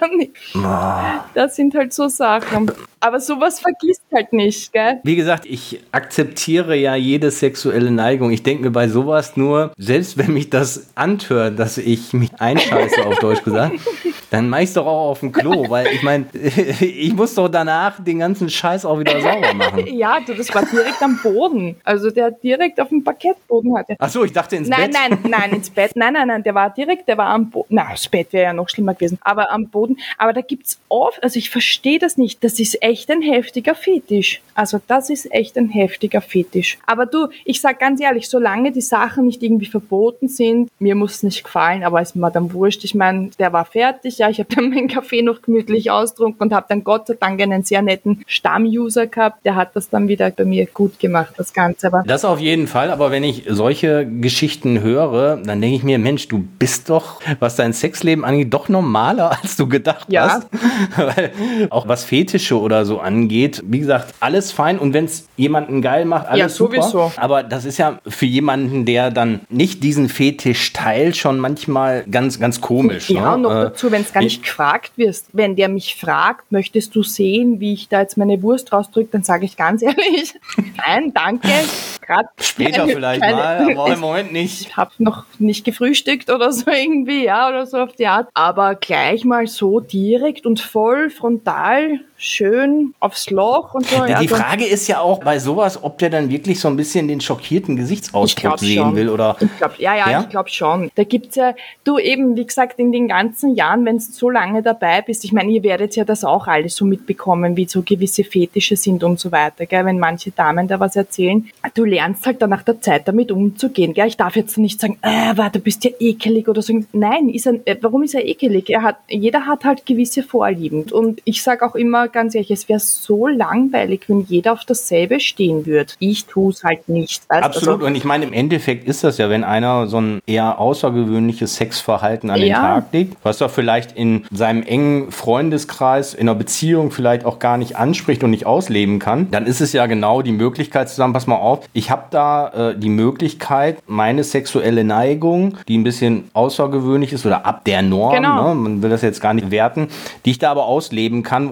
dann, das sind halt so Sachen. Aber sowas vergisst halt nicht, gell? Wie gesagt, ich akzeptiere ja jede sexuelle Neigung. Ich denke mir bei sowas nur, selbst wenn mich das antört, dass ich mich einscheiße, auf Deutsch gesagt, dann mach ich's doch auch auf dem Klo, weil ich meine, ich muss doch danach den ganzen Scheiß auch wieder sauber machen. Ja, du, das war direkt am Boden. Also der direkt auf dem Parkettboden hatte. Ach so, ich dachte ins Bett. Nein, ins Bett. Nein, der war am Boden. Na, das Bett wäre ja noch schlimmer gewesen. Aber am Boden. Aber da gibt's oft, also ich verstehe das nicht. Das ist echt ein heftiger Fetisch. Also das ist echt ein heftiger Fetisch. Aber du, ich sag ganz ehrlich, solange die Sachen nicht irgendwie verboten sind, mir muss es nicht gefallen, aber ist mir dann wurscht. Ich meine, der war fertig, ja, ich habe dann meinen Kaffee noch gemütlich ausgetrunken und habe dann Gott sei Dank einen sehr netten Stammuser gehabt, der hat das dann wieder bei mir gut gemacht, das Ganze. Aber das auf jeden Fall, aber wenn ich solche Geschichten höre, dann denke ich mir, Mensch, du bist doch, was dein Sexleben angeht, doch normaler, als du gedacht hast. Weil auch was Fetische oder so angeht, wie gesagt, alles fein und wenn es jemanden geil macht, alles super. Sowieso. Aber das ist ja für jemanden, der dann nicht diesen Fetisch teilt, schon manchmal ganz, ganz komisch. Ja, und noch dazu, wenn es gar nicht gefragt wirst. Wenn der mich fragt, möchtest du sehen, wie ich da jetzt meine Wurst rausdrücke, dann sage ich ganz ehrlich, nein, danke. Später vielleicht mal, aber im Moment nicht. Ich habe noch nicht gefrühstückt oder so irgendwie, ja, oder so auf die Art. Aber gleich mal so direkt und voll frontal, schön aufs Loch und so. Ja, die Frage ist ja auch bei sowas, ob der dann wirklich so ein bisschen den schockierten Gesichtsausdruck sehen will, oder? Ich glaube schon. Da gibt's ja, du eben, wie gesagt, in den ganzen Jahren, wenn du so lange dabei bist, ich meine, ihr werdet ja das auch alles so mitbekommen, wie so gewisse Fetische sind und so weiter, gell? Wenn manche Damen da was erzählen, du lernst halt dann nach der Zeit damit umzugehen, gell? Ich darf jetzt nicht sagen, du bist ja ekelig oder so. Nein, warum ist er ekelig? Jeder hat halt gewisse Vorlieben. Und ich sage auch immer ganz ehrlich, es wäre so langweilig, wenn jeder auf dasselbe stehen würde. Ich tue es halt nicht. Weißt? Absolut. Also, und ich meine, im Endeffekt ist das ja, wenn einer so ein eher außergewöhnliches Sexverhalten an den Tag legt, was er vielleicht in seinem engen Freundeskreis, in einer Beziehung vielleicht auch gar nicht anspricht und nicht ausleben kann, dann ist es ja genau die Möglichkeit zu sagen, pass mal auf, ich habe da die Möglichkeit, meine sexuelle Neigung, die ein bisschen außergewöhnlich ist oder ab der Norm, ne? Man will das jetzt gar nicht werten, die ich da aber ausleben kann und wo ich nicht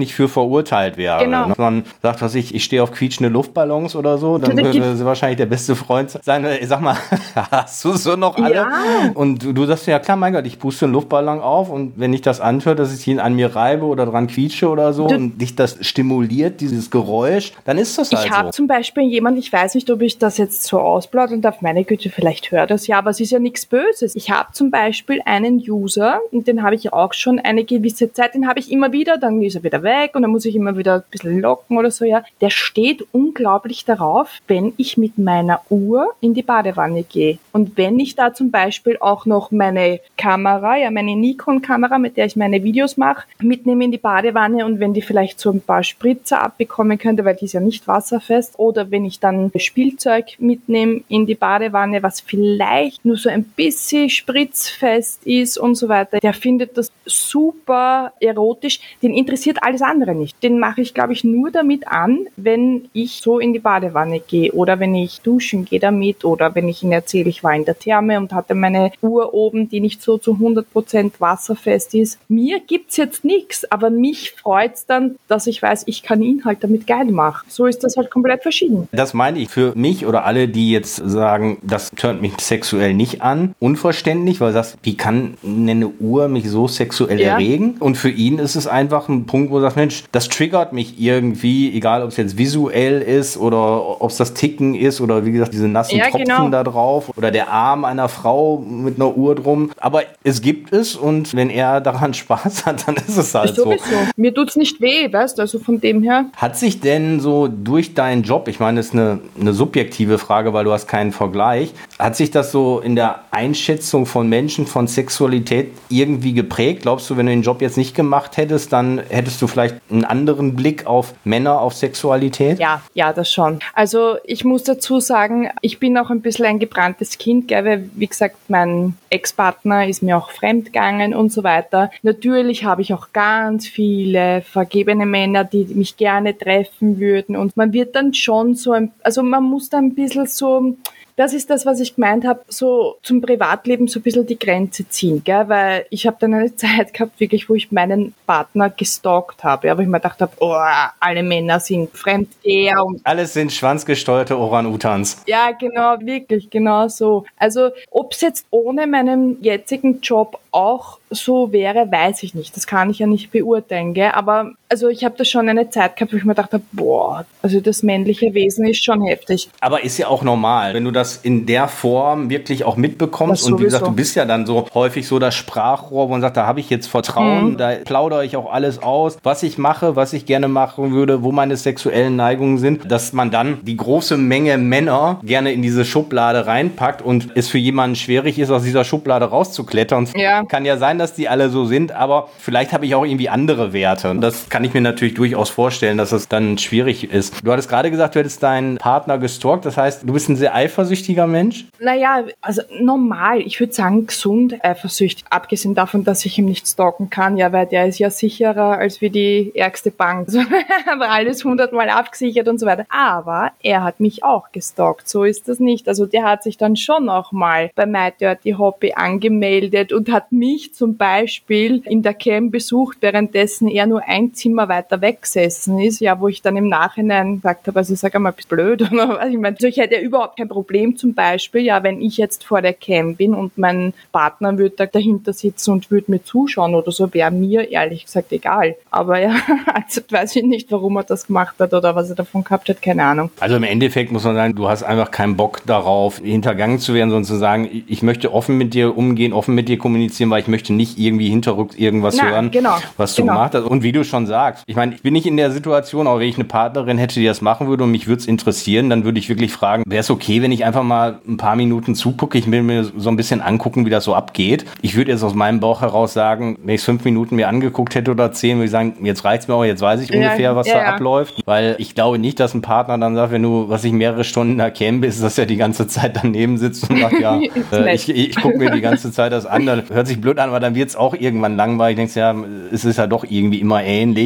nicht für verurteilt wäre. Genau. Wenn man sagt, ich stehe auf quietschende Luftballons oder so, dann würde sie wahrscheinlich der beste Freund sein. Sag mal, hast du so noch alle? Ja. Und du sagst ja, klar, mein Gott, ich puste einen Luftballon auf und wenn ich das anhöre, dass ich ihn an mir reibe oder dran quietsche oder so und dich das stimuliert, dieses Geräusch, dann ist das halt so. Ich habe zum Beispiel jemanden, ich weiß nicht, ob ich das jetzt so ausplaudern darf, meine Güte, vielleicht hört das ja, aber es ist ja nichts Böses. Ich habe zum Beispiel einen User, und den habe ich auch schon eine gewisse Zeit, den habe ich immer wieder, dann ist er wieder weg und dann muss ich immer wieder ein bisschen locken oder so, ja. Der steht unglaublich darauf, wenn ich mit meiner Uhr in die Badewanne gehe. Und wenn ich da zum Beispiel auch noch meine Kamera, ja, meine Nikon-Kamera, mit der ich meine Videos mache, mitnehme in die Badewanne und wenn die vielleicht so ein paar Spritzer abbekommen könnte, weil die ist ja nicht wasserfest, oder wenn ich dann Spielzeug mitnehme in die Badewanne, was vielleicht nur so ein bisschen spritzfest ist und so weiter, der findet das super erotisch. Den interessiert alles andere nicht. Den mache ich, glaube ich, nur damit an, wenn ich so in die Badewanne gehe oder wenn ich duschen gehe damit oder wenn ich ihm erzähle, ich war in der Therme und hatte meine Uhr oben, die nicht so zu 100% wasserfest ist. Mir gibt's jetzt nichts, aber mich freut's dann, dass ich weiß, ich kann ihn halt damit geil machen. So ist das halt komplett verschieden. Das meine ich für mich oder alle, die jetzt sagen, das tönt mich sexuell nicht an, unverständlich, weil du sagst, wie kann eine Uhr mich so sexuell erregen? Und für ihn ist es einfach ein Punkt, wo du sagst, Mensch, das triggert mich irgendwie, egal ob es jetzt visuell ist oder ob es das Ticken ist oder wie gesagt, diese nassen Tropfen da drauf oder der Arm einer Frau mit einer Uhr drum. Aber es gibt es und wenn er daran Spaß hat, dann ist es halt so. Mir tut's nicht weh, weißt du, also von dem her. Hat sich denn so durch deinen Job, ich meine, das ist eine subjektive Frage, weil du hast keinen Vergleich, hat sich das so in der Einschätzung von Menschen, von Sexualität irgendwie geprägt? Glaubst du, wenn du den Job jetzt nicht gemacht hättest, dann hättest du vielleicht einen anderen Blick auf Männer, auf Sexualität? Ja, das schon. Also ich muss dazu sagen, ich bin auch ein bisschen ein gebranntes Kind, gell, weil, wie gesagt, mein Ex-Partner ist mir auch fremdgegangen und so weiter. Natürlich habe ich auch ganz viele vergebene Männer, die mich gerne treffen würden und man wird dann schon so, also man muss da ein bisschen so, das ist das, was ich gemeint habe, so zum Privatleben so ein bisschen die Grenze ziehen, gell? Weil ich habe dann eine Zeit gehabt, wirklich, wo ich meinen Partner gestalkt habe, wo ich mir gedacht habe, oh, alle Männer sind Fremdgeher. Und alles sind schwanzgesteuerte Orang-Utans. Ja, genau, wirklich, genau so. Also ob es jetzt ohne meinen jetzigen Job auch so wäre, weiß ich nicht. Das kann ich ja nicht beurteilen, gell? Aber also ich habe da schon eine Zeit gehabt, wo ich mir gedacht habe, boah, also das männliche Wesen ist schon heftig. Aber ist ja auch normal, wenn du das in der Form wirklich auch mitbekommst. Und wie gesagt, du bist ja dann so häufig so das Sprachrohr, wo man sagt, da habe ich jetzt Vertrauen, da plaudere ich auch alles aus, was ich mache, was ich gerne machen würde, wo meine sexuellen Neigungen sind, dass man dann die große Menge Männer gerne in diese Schublade reinpackt und es für jemanden schwierig ist, aus dieser Schublade rauszuklettern. Ja. Kann ja sein, dass die alle so sind, aber vielleicht habe ich auch irgendwie andere Werte. Das kann ich mir natürlich durchaus vorstellen, dass das dann schwierig ist. Du hattest gerade gesagt, du hättest deinen Partner gestalkt, das heißt, du bist ein sehr eifersüchtiger Mensch? Naja, also normal, ich würde sagen gesund eifersüchtig, abgesehen davon, dass ich ihn nicht stalken kann, ja, weil der ist ja sicherer als wie die ärgste Bank. Also, aber alles 100-mal abgesichert und so weiter. Aber er hat mich auch gestalkt, so ist das nicht. Also der hat sich dann schon auch mal bei My Dirty Hobby angemeldet und hat mich zum Beispiel in der Cam besucht, währenddessen er nur ein Zimmer weiter weggesessen ist, ja, wo ich dann im Nachhinein gesagt habe, also sag einmal, bist blöd oder was? Ich meine, also ich hätte ja überhaupt kein Problem zum Beispiel, ja, wenn ich jetzt vor der Cam bin und mein Partner würde da dahinter sitzen und würde mir zuschauen oder so, wäre mir ehrlich gesagt egal. Aber ja, also weiß ich nicht, warum er das gemacht hat oder was er davon gehabt hat, keine Ahnung. Also im Endeffekt muss man sagen, du hast einfach keinen Bock darauf, hintergangen zu werden, sondern zu sagen, ich möchte offen mit dir umgehen, offen mit dir kommunizieren, weil ich möchte nicht irgendwie hinterrücks irgendwas hören, was du gemacht hast. Und wie du schon sagst, ich meine, ich bin nicht in der Situation, aber wenn ich eine Partnerin hätte, die das machen würde und mich würde es interessieren, dann würde ich wirklich fragen, wäre es okay, wenn ich einfach mal ein paar Minuten zugucke, ich will mir so ein bisschen angucken, wie das so abgeht. Ich würde jetzt aus meinem Bauch heraus sagen, wenn ich es 5 Minuten mir angeguckt hätte oder 10, würde ich sagen, jetzt reicht's mir auch, jetzt weiß ich ungefähr, was da abläuft. Weil ich glaube nicht, dass ein Partner dann sagt, wenn du, was ich mehrere Stunden in der Cam bist, dass er die ganze Zeit daneben sitzt und sagt, ja, ich gucke mir die ganze Zeit das an, dann hört sich blöd an, aber dann wird es auch irgendwann langweilig. Denkst ja, es ist ja doch irgendwie immer ähnlich.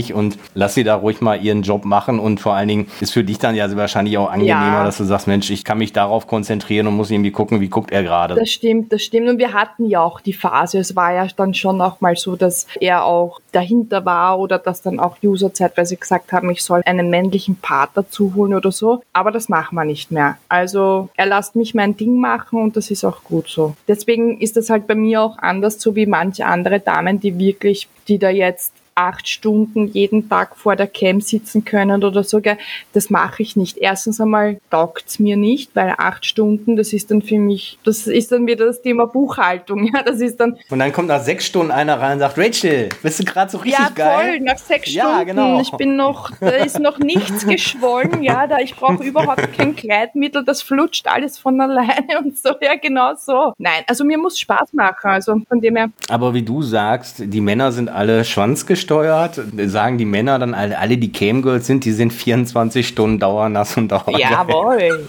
nicht und lass sie da ruhig mal ihren Job machen und vor allen Dingen ist für dich dann ja wahrscheinlich auch angenehmer, dass du sagst, Mensch, ich kann mich darauf konzentrieren und muss irgendwie gucken, wie guckt er gerade. Das stimmt. Und wir hatten ja auch die Phase, es war ja dann schon auch mal so, dass er auch dahinter war oder dass dann auch User zeitweise gesagt haben, ich soll einen männlichen Part dazu holen oder so. Aber das machen wir nicht mehr. Also er lässt mich mein Ding machen und das ist auch gut so. Deswegen ist das halt bei mir auch anders, so wie manche andere Damen, die da jetzt 8 Stunden jeden Tag vor der Cam sitzen können oder so, das mache ich nicht. Erstens einmal taugt's mir nicht, weil 8 Stunden, das ist dann für mich, das ist dann wieder das Thema Buchhaltung, ja, das ist dann... Und dann kommt nach 6 Stunden einer rein und sagt, Rachel, bist du gerade so richtig geil? Ja, voll, nach 6 Stunden, ja, genau. Da ist noch nichts geschwollen, ja, ich brauche überhaupt kein Kleidmittel, das flutscht alles von alleine und so, ja, genau so. Nein, also mir muss Spaß machen, also von dem her... Aber wie du sagst, die Männer sind alle schwanzgesteuert, sagen die Männer dann alle die Camgirls sind, die sind 24 Stunden dauernass und dauergeil. Jawohl.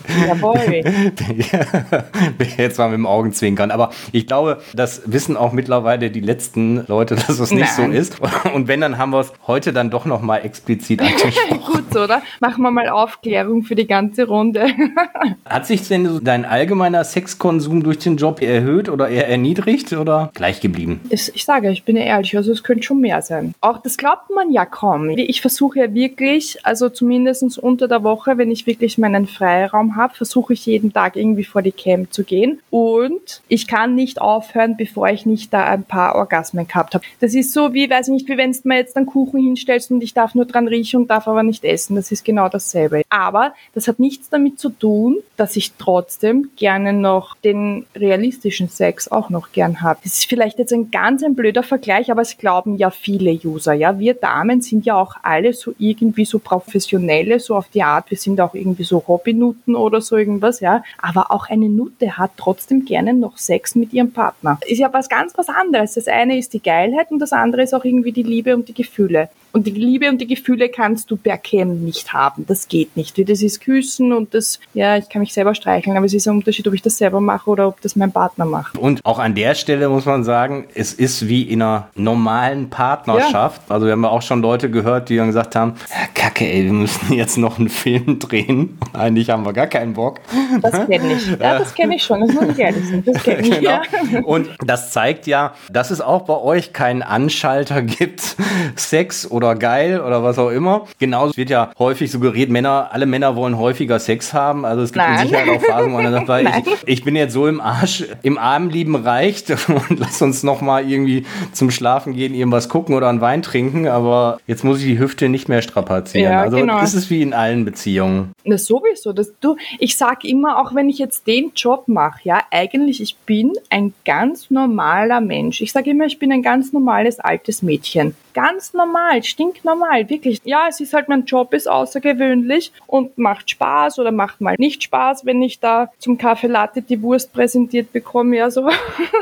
Jetzt mal mit dem Augenzwinkern. Aber ich glaube, das wissen auch mittlerweile die letzten Leute, dass es nicht so ist. Und wenn, dann haben wir es heute dann doch nochmal explizit angesprochen. Gut, oder? Machen wir mal Aufklärung für die ganze Runde. Hat sich denn dein allgemeiner Sexkonsum durch den Job erhöht oder eher erniedrigt oder gleich geblieben? Ich sage, ich bin ehrlich, also es könnte schon mehr sein. Auch das glaubt man ja kaum. Ich versuche ja wirklich, also zumindest unter der Woche, wenn ich wirklich meinen Freiraum habe, versuche ich jeden Tag irgendwie vor die Cam zu gehen. Und ich kann nicht aufhören, bevor ich nicht da ein paar Orgasmen gehabt habe. Das ist so wie, weiß ich nicht, wie wenn du mir jetzt einen Kuchen hinstellst und ich darf nur dran riechen und darf aber nicht essen. Das ist genau dasselbe. Aber das hat nichts damit zu tun, dass ich trotzdem gerne noch den realistischen Sex auch noch gern habe. Das ist vielleicht jetzt ein blöder Vergleich, aber es glauben ja viele User, ja. Wir Damen sind ja auch alle so irgendwie so Professionelle, so auf die Art, wir sind auch irgendwie so Hobbynutten oder so irgendwas, ja. Aber auch eine Nutte hat trotzdem gerne noch Sex mit ihrem Partner. Ist ja was anderes. Das eine ist die Geilheit und das andere ist auch irgendwie die Liebe und die Gefühle. Und die Liebe und die Gefühle kannst du per Cam nicht haben. Das geht nicht. Das ist Küssen und das, ja, ich kann mich selber streicheln, aber es ist ein Unterschied, ob ich das selber mache oder ob das mein Partner macht. Und auch an der Stelle muss man sagen, es ist wie in einer normalen Partnerschaft. Ja. Also wir haben auch schon Leute gehört, die dann gesagt haben, ja, Kacke, ey, wir müssen jetzt noch einen Film drehen. Eigentlich haben wir gar keinen Bock. Das kenne ich. Ja, das kenne ich schon. Das muss ich ehrlich sein. Das kenne ich, genau. Ja. Und das zeigt ja, dass es auch bei euch keinen Anschalter gibt, Sex oder geil oder was auch immer. Genauso wird ja häufig suggeriert, alle Männer wollen häufiger Sex haben. Also es gibt mit Sicherheit auch Phasen, wo man sagt, ich bin jetzt so im Arsch, im Armlieben reicht und lass uns noch mal irgendwie zum Schlafen gehen, irgendwas gucken oder einen Wein trinken, aber jetzt muss ich die Hüfte nicht mehr strapazieren. Ja, also genau. Das ist wie in allen Beziehungen. Das sowieso. Ich sage immer, auch wenn ich jetzt den Job mache, ja, eigentlich, ich bin ein ganz normaler Mensch. Ich sage immer, ich bin ein ganz normales altes Mädchen. Ganz normal, stinknormal, wirklich. Ja, es ist halt, mein Job ist außergewöhnlich und macht Spaß oder macht mal nicht Spaß, wenn ich da zum Kaffee Latte die Wurst präsentiert bekomme, ja, so.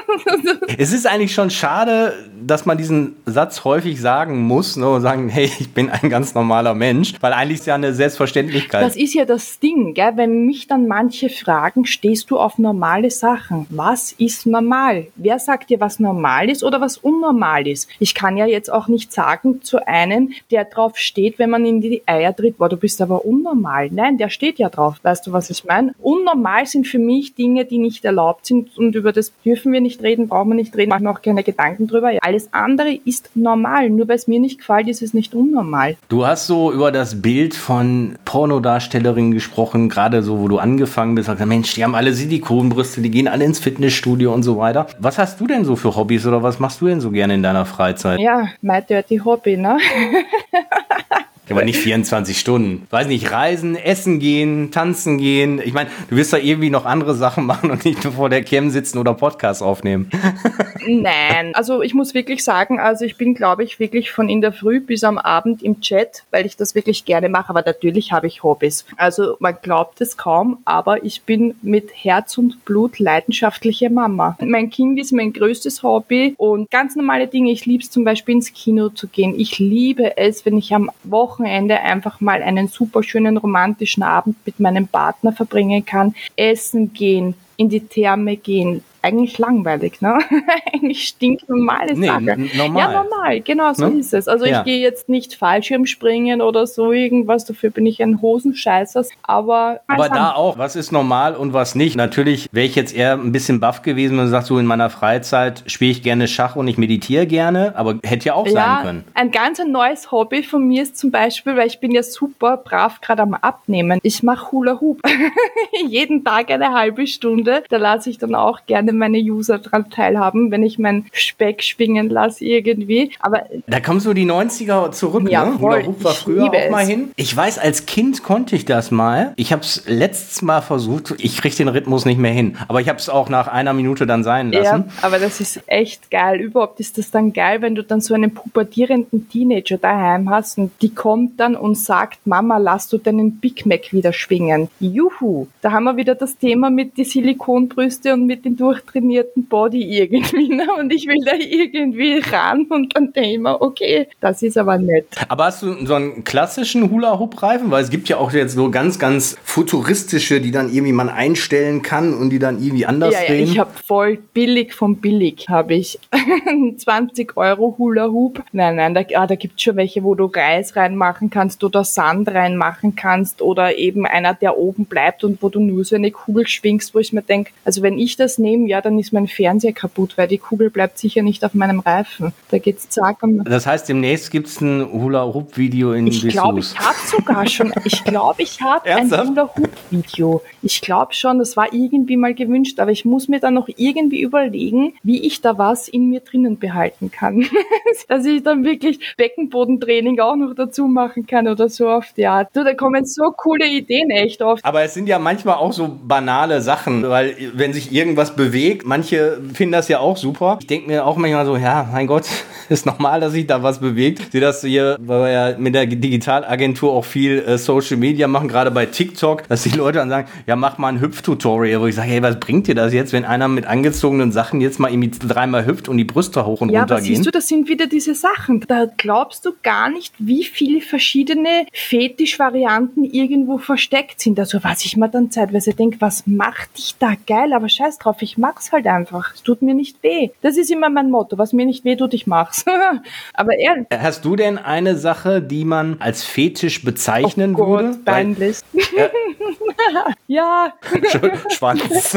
Es ist eigentlich schon schade, dass man diesen Satz häufig sagen muss, ne, und sagen, hey, ich bin ein ganz normaler Mensch, weil eigentlich ist ja eine Selbstverständlichkeit. Das ist ja das Ding, gell? Wenn mich dann manche fragen, stehst du auf normale Sachen? Was ist normal? Wer sagt dir, was normal ist oder was unnormal ist? Ich kann ja jetzt auch nicht sagen zu einem, der drauf steht, wenn man in die Eier tritt, boah, du bist aber unnormal. Nein, der steht ja drauf. Weißt du, was ich meine? Unnormal sind für mich Dinge, die nicht erlaubt sind und über das dürfen wir nicht reden, brauchen wir nicht reden, machen wir auch keine Gedanken drüber. Alles andere ist normal. Nur weil es mir nicht gefällt, ist es nicht unnormal. Du hast so über das Bild von Pornodarstellerinnen gesprochen, gerade so, wo du angefangen bist, sagst, Mensch, die haben alle Silikonbrüste, die gehen alle ins Fitnessstudio und so weiter. Was hast du denn so für Hobbys oder was machst du denn so gerne in deiner Freizeit? Ja, mein Dirty Hobby, ne? Aber nicht 24 Stunden. Weiß nicht, reisen, essen gehen, tanzen gehen. Ich meine, du wirst da irgendwie noch andere Sachen machen und nicht vor der Cam sitzen oder Podcast aufnehmen. Nein, also ich muss wirklich sagen, also ich bin, glaube ich, wirklich von in der Früh bis am Abend im Chat, weil ich das wirklich gerne mache, aber natürlich habe ich Hobbys. Also man glaubt es kaum, aber ich bin mit Herz und Blut leidenschaftliche Mama. Mein Kind ist mein größtes Hobby und ganz normale Dinge. Ich liebe es zum Beispiel ins Kino zu gehen. Ich liebe es, wenn ich am Wochenende einfach mal einen super schönen romantischen Abend mit meinem Partner verbringen kann, essen gehen, in die Therme gehen, eigentlich langweilig, ne? Eigentlich stinknormale Sache. Normal. Ja, normal, genau so ist es. Also ich gehe jetzt nicht Fallschirmspringen oder so irgendwas, dafür bin ich ein Hosenscheißer, aber da auch, was ist normal und was nicht? Natürlich wäre ich jetzt eher ein bisschen baff gewesen, wenn du sagst, so in meiner Freizeit spiele ich gerne Schach und ich meditiere gerne, aber hätte ja auch sein können. Ein ganz neues Hobby von mir ist zum Beispiel, weil ich bin ja super brav gerade am Abnehmen. Ich mache Hula Hoop. Jeden Tag eine halbe Stunde. Da lasse ich dann auch gerne meine User dran teilhaben, wenn ich meinen Speck schwingen lasse irgendwie. Aber da kommen so die 90er zurück, ja, ne? Voll. Hula Hoop war früher auch mal hin. Ich weiß, als Kind konnte ich das mal. Ich habe es letztes Mal versucht. Ich kriege den Rhythmus nicht mehr hin. Aber ich habe es auch nach einer Minute dann sein lassen. Ja, aber das ist echt geil. Überhaupt ist das dann geil, wenn du dann so einen pubertierenden Teenager daheim hast und die kommt dann und sagt, Mama, lass du deinen Big Mac wieder schwingen. Juhu! Da haben wir wieder das Thema mit die Silikonbrüste und mit dem durchtrainierten Body irgendwie. Ne? Und ich will da irgendwie ran und dann denke ich mir, okay, das ist aber nett. Aber hast du so einen klassischen Hula-Hoop-Reifen? Weil es gibt ja auch jetzt so ganz, ganz futuristische, die dann irgendwie man einstellen kann und die dann irgendwie anders drehen. Ja, ich habe voll billig vom Billig, habe ich 20 € Hula-Hoop. Nein, da gibt's schon welche, wo du Reis reinmachen kannst oder Sand reinmachen kannst oder eben einer, der oben bleibt und wo du nur so eine Kugel schwingst, wo ich mir denke, also wenn ich das nehme, ja, dann ist mein Fernseher kaputt, weil die Kugel bleibt sicher nicht auf meinem Reifen. Da geht's zack. Das heißt, demnächst gibt's ein Hula-Hoop-Video in Dessous. Ich glaube, ich habe sogar schon, ein Hula-Hoop-Video. Ich glaube schon, das war irgendwie mal gewünscht, aber ich muss mir dann noch irgendwie überlegen, wie ich da was in mir drinnen behalten kann. Dass ich dann wirklich Beckenbodentraining auch noch dazu machen kann oder so auf die Art. Du, da kommen so coole Ideen echt oft. Aber es sind ja manchmal auch so banale Sachen, weil wenn sich irgendwas bewegt, manche finden das ja auch super. Ich denke mir auch manchmal so, ja, mein Gott, ist normal, dass sich da was bewegt. Ich sehe das hier, weil wir ja mit der Digitalagentur auch viel Social Media machen, gerade bei TikTok, dass die Leute dann sagen, ja, mach mal ein Hüpftutorial, wo ich sage, hey, was bringt dir das jetzt, wenn einer mit angezogenen Sachen jetzt mal irgendwie 3-mal hüpft und die Brüste hoch und runter gehen? Ja, aber siehst du, das sind wieder diese Sachen. Da glaubst du gar nicht, wie viele verschiedene Fetischvarianten irgendwo versteckt sind. Also was ich mir dann zeitweise denke, was macht dich da geil? Aber scheiß drauf, ich mag's halt einfach. Es tut mir nicht weh. Das ist immer mein Motto. Was mir nicht weh tut, ich mach's. Aber ehrlich. Hast du denn eine Sache, die man als Fetisch bezeichnen würde? Peinlich. Ja. Schwanz.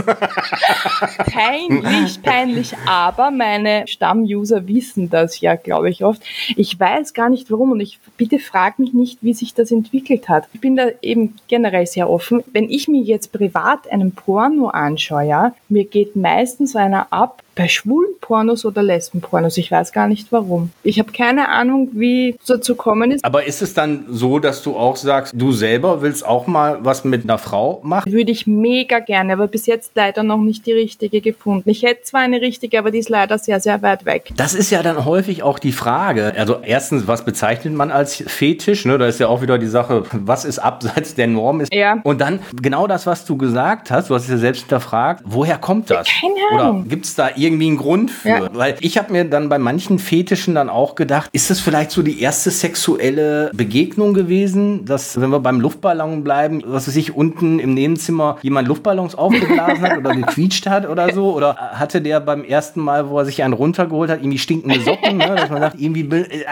Peinlich. Aber meine Stammuser wissen das ja, glaube ich, oft. Ich weiß gar nicht warum und bitte frag mich nicht, wie sich das entwickelt hat. Ich bin da eben generell sehr offen. Wenn ich mir jetzt privat einen Porno anschaue, ja, mir geht meistens einer ab, bei schwulen Pornos oder Lesbenpornos. Ich weiß gar nicht warum. Ich habe keine Ahnung, wie es dazu kommen ist. Aber ist es dann so, dass du auch sagst, du selber willst auch mal was mit einer Frau machen? Würde ich mega gerne, aber bis jetzt leider noch nicht die richtige gefunden. Ich hätte zwar eine richtige, aber die ist leider sehr, sehr weit weg. Das ist ja dann häufig auch die Frage. Also erstens, was bezeichnet man als Fetisch? Ne, da ist ja auch wieder die Sache, was ist abseits der Norm? Ja. Und dann genau das, was du gesagt hast, du hast es ja selbst hinterfragt, woher kommt das? Keine Ahnung. Oder gibt es da irgendwie einen Grund für? Ja. Weil ich habe mir dann bei manchen Fetischen dann auch gedacht, ist das vielleicht so die erste sexuelle Begegnung gewesen, dass, wenn wir beim Luftballon bleiben, was weiß ich, unten im Nebenzimmer jemand Luftballons aufgeblasen hat oder gequietscht hat oder so? Oder hatte der beim ersten Mal, wo er sich einen runtergeholt hat, irgendwie stinkende Socken, ne? Dass man sagt, irgendwie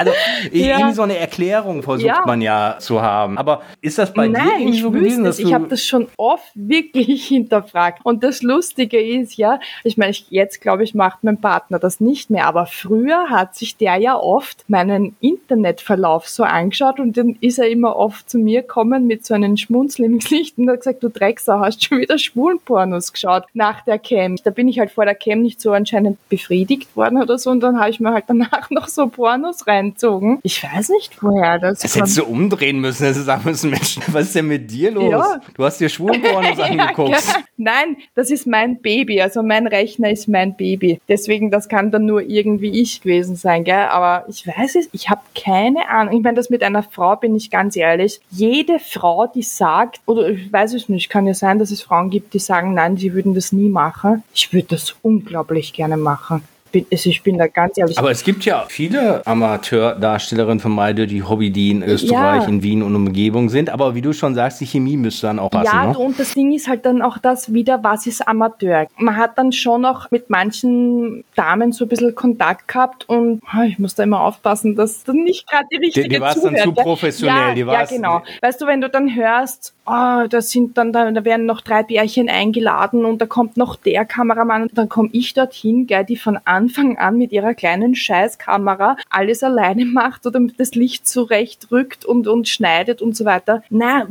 so eine Erklärung versucht man ja zu haben. Aber ist das bei dir irgendwie so gewesen? Ich habe das schon oft wirklich hinterfragt. Und das Lustige ist ja, ich meine, jetzt glaube ich, macht mein Partner das nicht mehr, aber früher hat sich der ja oft meinen Internetverlauf so angeschaut und dann ist er immer oft zu mir gekommen mit so einem Schmunzel im Gesicht und hat gesagt, du Drecksau, hast schon wieder Schwulenpornos geschaut nach der Cam. Da bin ich halt vor der Cam nicht so anscheinend befriedigt worden oder so und dann habe ich mir halt danach noch so Pornos reinzogen. Ich weiß nicht, woher das kommt. Das hättest du umdrehen müssen, dass du sagen müssen, Mensch, was ist denn mit dir los? Ja. Du hast dir Schwulenpornos angeguckt. Ja. Nein, das ist mein Baby, also mein Rechner ist mein Baby. Deswegen, das kann dann nur irgendwie ich gewesen sein, gell? Aber ich weiß es, ich habe keine Ahnung. Ich meine, das mit einer Frau, bin ich ganz ehrlich, jede Frau, die sagt, oder ich weiß es nicht, kann ja sein, dass es Frauen gibt, die sagen, nein, sie würden das nie machen. Ich würde das unglaublich gerne machen. ich bin da ganz ehrlich. Aber es gibt ja viele Amateurdarstellerinnen von My Dirty Hobby, die in Österreich, in Wien und Umgebung sind. Aber wie du schon sagst, die Chemie müsste dann auch passen. Ja, ne? Und das Ding ist halt dann auch das wieder, was ist Amateur? Man hat dann schon auch mit manchen Damen so ein bisschen Kontakt gehabt und ich muss da immer aufpassen, dass dann nicht gerade die richtige Die war dann zu professionell. Ja, genau. Weißt du, wenn du dann hörst, da werden noch 3 Bärchen eingeladen und da kommt noch der Kameramann und dann komme ich dorthin, die von Anfang an mit ihrer kleinen Scheißkamera alles alleine macht oder das Licht zurechtrückt und schneidet und so weiter.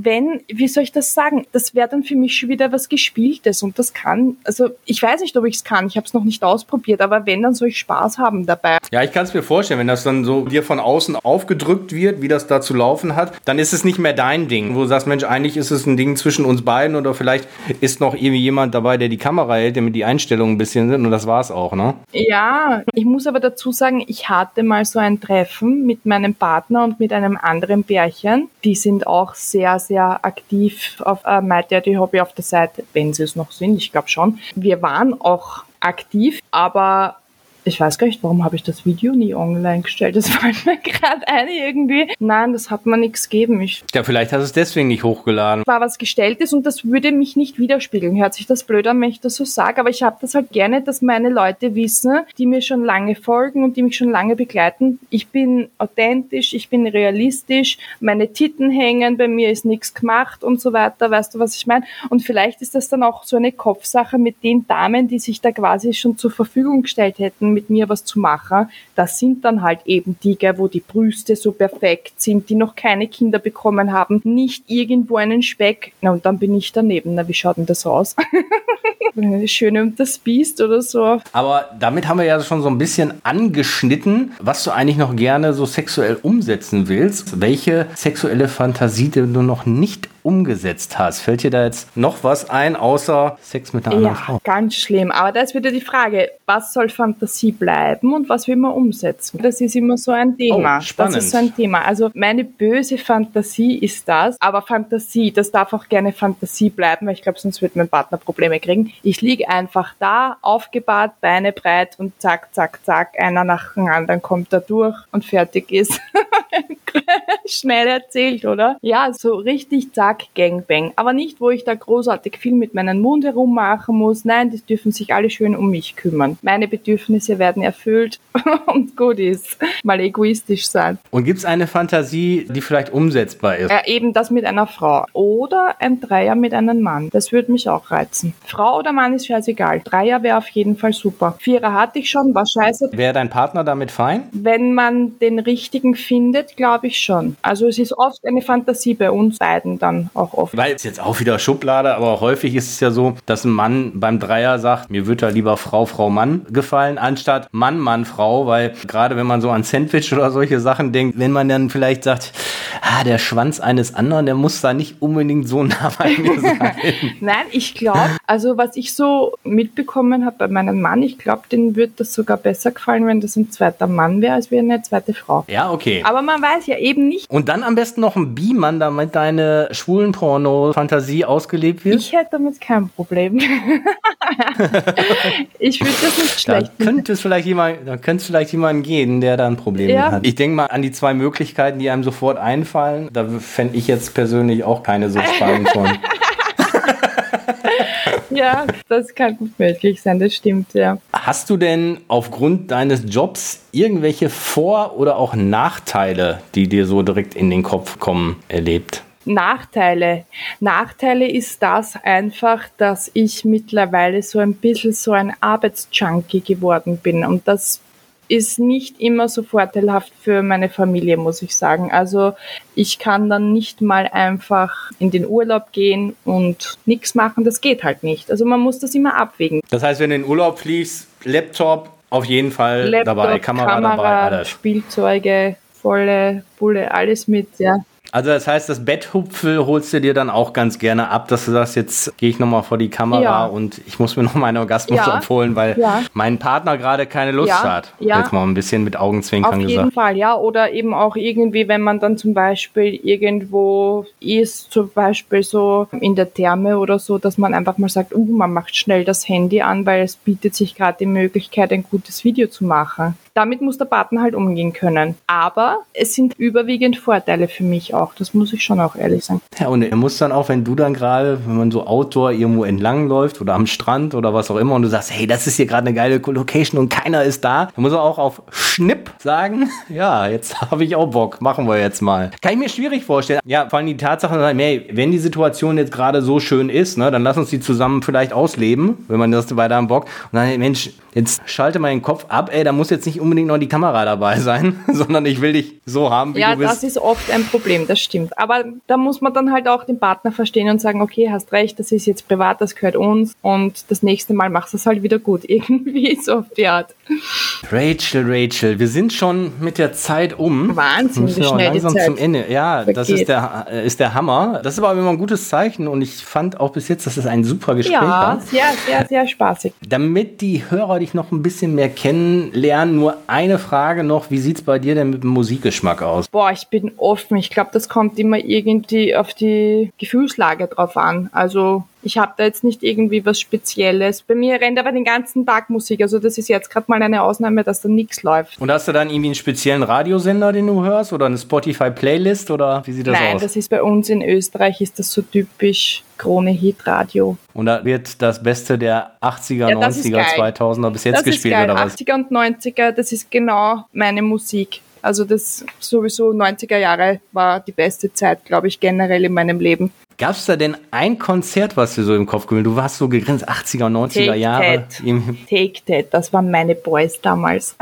Wie soll ich das sagen? Das wäre dann für mich schon wieder was Gespieltes und das kann, also ich weiß nicht, ob ich es kann, ich habe es noch nicht ausprobiert, aber wenn, dann soll ich Spaß haben dabei. Ja, ich kann es mir vorstellen, wenn das dann so dir von außen aufgedrückt wird, wie das da zu laufen hat, dann ist es nicht mehr dein Ding, wo du sagst, Mensch, eigentlich ist es ein Ding zwischen uns beiden oder vielleicht ist noch irgendwie jemand dabei, der die Kamera hält, damit die Einstellungen ein bisschen sind und das war's auch, ne? Ja, ich muss aber dazu sagen, ich hatte mal so ein Treffen mit meinem Partner und mit einem anderen Pärchen. Die sind auch sehr, sehr aktiv auf My Dirty Hobby auf der Seite, wenn sie es noch sind, ich glaube schon. Wir waren auch aktiv, aber ich weiß gar nicht, warum habe ich das Video nie online gestellt? Das fällt mir gerade ein irgendwie. Nein, das hat mir nichts gegeben. Ja, vielleicht hast du es deswegen nicht hochgeladen. War was Gestelltes und das würde mich nicht widerspiegeln. Hört sich das blöd an, wenn ich das so sage, aber ich habe das halt gerne, dass meine Leute wissen, die mir schon lange folgen und die mich schon lange begleiten. Ich bin authentisch, ich bin realistisch, meine Titten hängen, bei mir ist nichts gemacht und so weiter. Weißt du, was ich meine? Und vielleicht ist das dann auch so eine Kopfsache mit den Damen, die sich da quasi schon zur Verfügung gestellt hätten, mit mir was zu machen. Das sind dann halt eben die, wo die Brüste so perfekt sind, die noch keine Kinder bekommen haben, nicht irgendwo einen Speck. Und dann bin ich daneben. Wie schaut denn das aus? Eine Schöne und das Biest oder so. Aber damit haben wir ja schon so ein bisschen angeschnitten, was du eigentlich noch gerne so sexuell umsetzen willst. Welche sexuelle Fantasie du noch nicht umgesetzt hast. Fällt dir da jetzt noch was ein, außer Sex mit einer anderen Frau? Ja, ganz schlimm. Aber da ist wieder die Frage, was soll Fantasie bleiben und was will man umsetzen? Das ist immer so ein Thema. Oh, spannend. Das ist so ein Thema. Also meine böse Fantasie ist das, aber Fantasie, das darf auch gerne Fantasie bleiben, weil ich glaube, sonst wird mein Partner Probleme kriegen. Ich liege einfach da, aufgebahrt, Beine breit und zack, zack, zack, einer nach dem anderen kommt da durch und fertig ist. Schnell erzählt, oder? Ja, so richtig zack, Gangbang. Aber nicht, wo ich da großartig viel mit meinem Mund herummachen muss. Nein, die dürfen sich alle schön um mich kümmern. Meine Bedürfnisse werden erfüllt und gut ist. Mal egoistisch sein. Und gibt es eine Fantasie, die vielleicht umsetzbar ist? Eben das mit einer Frau. Oder ein Dreier mit einem Mann. Das würde mich auch reizen. Frau oder Mann ist scheißegal. Dreier wäre auf jeden Fall super. Vierer hatte ich schon, war scheiße. Wäre dein Partner damit fein? Wenn man den richtigen findet, glaube ich schon. Also es ist oft eine Fantasie bei uns beiden dann auch oft. Weil es jetzt auch wieder Schublade, aber häufig ist es ja so, dass ein Mann beim Dreier sagt, mir wird da lieber Frau, Frau, Mann gefallen, anstatt Mann, Mann, Frau, weil gerade wenn man so an Sandwich oder solche Sachen denkt, wenn man dann vielleicht sagt, der Schwanz eines anderen, der muss da nicht unbedingt so nah bei mir sein. Nein, ich glaube, also was ich so mitbekommen habe bei meinem Mann, ich glaube, denen würde das sogar besser gefallen, wenn das ein zweiter Mann wäre, als wie eine zweite Frau. Ja, okay. Aber man weiß ja eben nicht. Und dann am besten noch ein Bi-Mann, damit deine schwulen Porno-Fantasie ausgelebt wird? Ich hätte damit kein Problem. Ich finde das nicht schlecht. Da könnte es vielleicht jemanden geben, der da ein Problem hat. Ich denke mal an die 2 Möglichkeiten, die einem sofort einfallen. Da fände ich jetzt persönlich auch keine so spannend von. Ja, das kann gut möglich sein, das stimmt, ja. Hast du denn aufgrund deines Jobs irgendwelche Vor- oder auch Nachteile, die dir so direkt in den Kopf kommen, erlebt? Nachteile ist das einfach, dass ich mittlerweile so ein bisschen so ein Arbeitsjunkie geworden bin und das ist nicht immer so vorteilhaft für meine Familie, muss ich sagen. Also ich kann dann nicht mal einfach in den Urlaub gehen und nichts machen, das geht halt nicht. Also man muss das immer abwägen. Das heißt, wenn du in den Urlaub fliegst, Laptop auf jeden Fall dabei, Kamera dabei, alles. Spielzeuge, volle Bulle, alles mit, ja. Also das heißt, das Betthupfel holst du dir dann auch ganz gerne ab, dass du sagst, jetzt gehe ich nochmal vor die Kamera und ich muss mir noch meinen Orgasmus abholen, weil mein Partner gerade keine Lust hat. Jetzt mal ein bisschen mit Augenzwinkern gesagt. Auf jeden Fall, ja. Oder eben auch irgendwie, wenn man dann zum Beispiel irgendwo ist, zum Beispiel so in der Therme oder so, dass man einfach mal sagt, man macht schnell das Handy an, weil es bietet sich gerade die Möglichkeit, ein gutes Video zu machen. Damit muss der Partner halt umgehen können. Aber es sind überwiegend Vorteile für mich auch. Das muss ich schon auch ehrlich sagen. Ja, und er muss dann auch, wenn du dann gerade, wenn man so Outdoor irgendwo entlang läuft oder am Strand oder was auch immer und du sagst, hey, das ist hier gerade eine geile Location und keiner ist da, dann muss er auch auf Schnipp sagen, ja, jetzt habe ich auch Bock, machen wir jetzt mal. Kann ich mir schwierig vorstellen. Ja, vor allem die Tatsache, hey, wenn die Situation jetzt gerade so schön ist, ne, dann lass uns die zusammen vielleicht ausleben, wenn man das weiter am Bock. Und dann, Mensch, jetzt schalte mal den Kopf ab, da muss jetzt nicht unbedingt noch die Kamera dabei sein, sondern ich will dich so haben, wie du bist. Ja, das ist oft ein Problem, das stimmt. Aber da muss man dann halt auch den Partner verstehen und sagen, okay, hast recht, das ist jetzt privat, das gehört uns und das nächste Mal machst du es halt wieder gut. Irgendwie so auf die Art. Rachel, wir sind schon mit der Zeit um. Wahnsinn, wie schnell die Zeit zum Ende. Ja, vergeht. Das ist der Hammer. Das ist aber immer ein gutes Zeichen und ich fand auch bis jetzt, dass es ein super Gespräch war. Ja, sehr, sehr spaßig. Damit die Hörer dich noch ein bisschen mehr kennenlernen, nur eine Frage noch, wie sieht es bei dir denn mit dem Musikgeschmack aus? Boah, ich bin offen. Ich glaube, das kommt immer irgendwie auf die Gefühlslage drauf an. Also ich habe da jetzt nicht irgendwie was Spezielles. Bei mir rennt aber den ganzen Tag Musik. Also das ist jetzt gerade mal eine Ausnahme, dass da nichts läuft. Und hast du dann irgendwie einen speziellen Radiosender, den du hörst? Oder eine Spotify-Playlist? Oder wie sieht das aus? Nein, das ist bei uns in Österreich, ist das so typisch Krone-Hit-Radio. Und da wird das Beste der 80er, 90er, 2000er bis jetzt gespielt, oder was? 80er und 90er, das ist genau meine Musik. Also das sowieso 90er Jahre war die beste Zeit, glaube ich, generell in meinem Leben. Gab es da denn ein Konzert, was dir so im Kopf geblieben ist? Du warst so gegrinst, 80er, 90er Jahre. Take That, das waren meine Boys damals.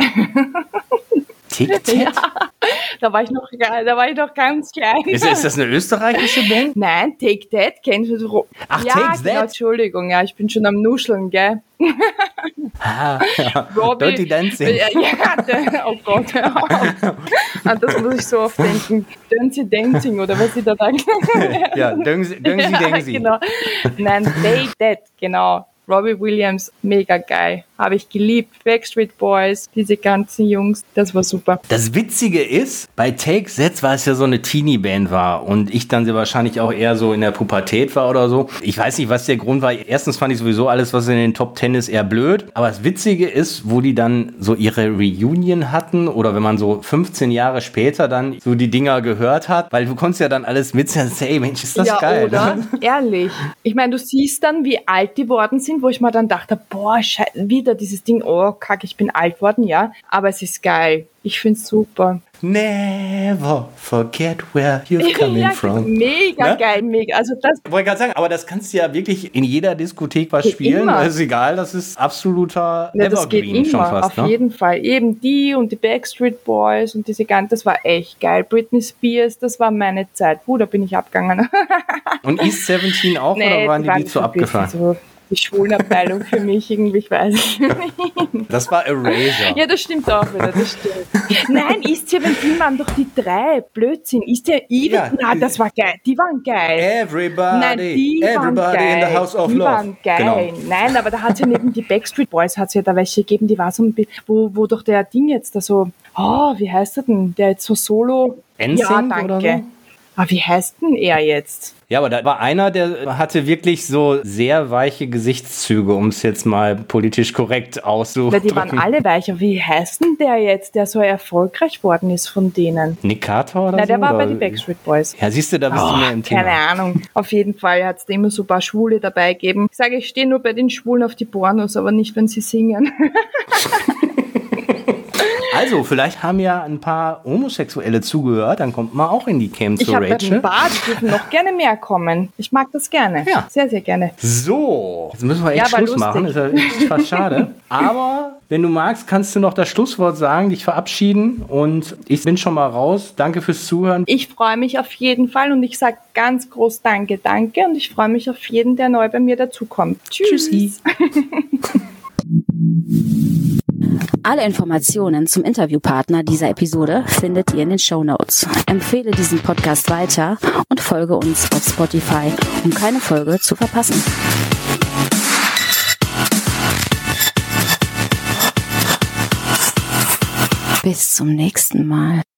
Take That? Ja, da war ich noch ganz klein. Ist das eine österreichische Band? Nein, Take That, kennst du? Ach, ja, Take genau, That? Entschuldigung, ja, ich bin schon am Nuscheln, gell? Ja. Robbie, Dirty Dancing. Ja, oh Gott, hör auf. An das muss ich so oft denken. Dirty Dancing, oder was ich da denke. Ja, Döngsi. Genau. Nein, Take That, genau. Robbie Williams, mega geil. Habe ich geliebt. Backstreet Boys, diese ganzen Jungs, das war super. Das Witzige ist, bei Take That, weil es ja so eine Teenie-Band war und ich dann wahrscheinlich auch eher so in der Pubertät war oder so. Ich weiß nicht, was der Grund war. Erstens fand ich sowieso alles, was in den Top 10 ist, eher blöd. Aber das Witzige ist, wo die dann so ihre Reunion hatten oder wenn man so 15 Jahre später dann so die Dinger gehört hat, weil du konntest ja dann alles mitsehen, hey Mensch, ist das geil. Oder? Ehrlich. Ich meine, du siehst dann, wie alt die worden sind, wo ich mir dann dachte, boah, wieder dieses Ding, oh, kack, ich bin alt worden, ja. Aber es ist geil. Ich find's super. Never forget where you're coming from. Mega geil, mega. Also das wollte ich gerade sagen, aber das kannst du ja wirklich in jeder Diskothek was spielen. Immer. Das ist egal, das ist absoluter Evergreen, das geht immer, schon fast. Auf jeden Fall. Eben die und die Backstreet Boys und diese ganzen, das war echt geil. Britney Spears, das war meine Zeit. Da bin ich abgegangen. Und East 17 auch, oder waren die zu abgefahren? So die Schwulenabteilung für mich irgendwie, ich weiß nicht. Das war Erasure. Ja, das stimmt auch wieder, das stimmt. Nein, East 17 waren doch die 3. Blödsinn. East 17, das war geil. Die waren geil. Everybody in the House of Love. Die waren geil. Genau. Nein, aber da hat es ja neben die Backstreet Boys hat es ja da welche gegeben, die war so ein bisschen, wo doch der Ding jetzt da so, wie heißt der denn? Der jetzt so solo. NSYNC ja, danke. Oder so? Aber wie heißt denn er jetzt? Ja, aber da war einer, der hatte wirklich so sehr weiche Gesichtszüge, um es jetzt mal politisch korrekt auszudrücken. Die waren alle weich. Aber wie heißt denn der jetzt, der so erfolgreich worden ist von denen? Nick Carter oder so? Nein, der war bei den Backstreet Boys. Ja, siehst du, da bist du mehr im Thema. Keine Ahnung. Auf jeden Fall hat es da immer so ein paar Schwule dabei gegeben. Ich sage, ich stehe nur bei den Schwulen auf die Pornos, aber nicht, wenn sie singen. Also, vielleicht haben ja ein paar Homosexuelle zugehört, dann kommt man auch in die Cam zu Rachel. Ich habe Bart, dürfen noch gerne mehr kommen. Ich mag das gerne. Ja. Sehr, sehr gerne. So, jetzt müssen wir echt Schluss machen. Ist ja echt fast schade. Aber wenn du magst, kannst du noch das Schlusswort sagen, dich verabschieden und ich bin schon mal raus. Danke fürs Zuhören. Ich freue mich auf jeden Fall und ich sage ganz groß Danke und ich freue mich auf jeden, der neu bei mir dazukommt. Tschüssi. Alle Informationen zum Interviewpartner dieser Episode findet ihr in den Shownotes. Empfehle diesen Podcast weiter und folge uns auf Spotify, um keine Folge zu verpassen. Bis zum nächsten Mal.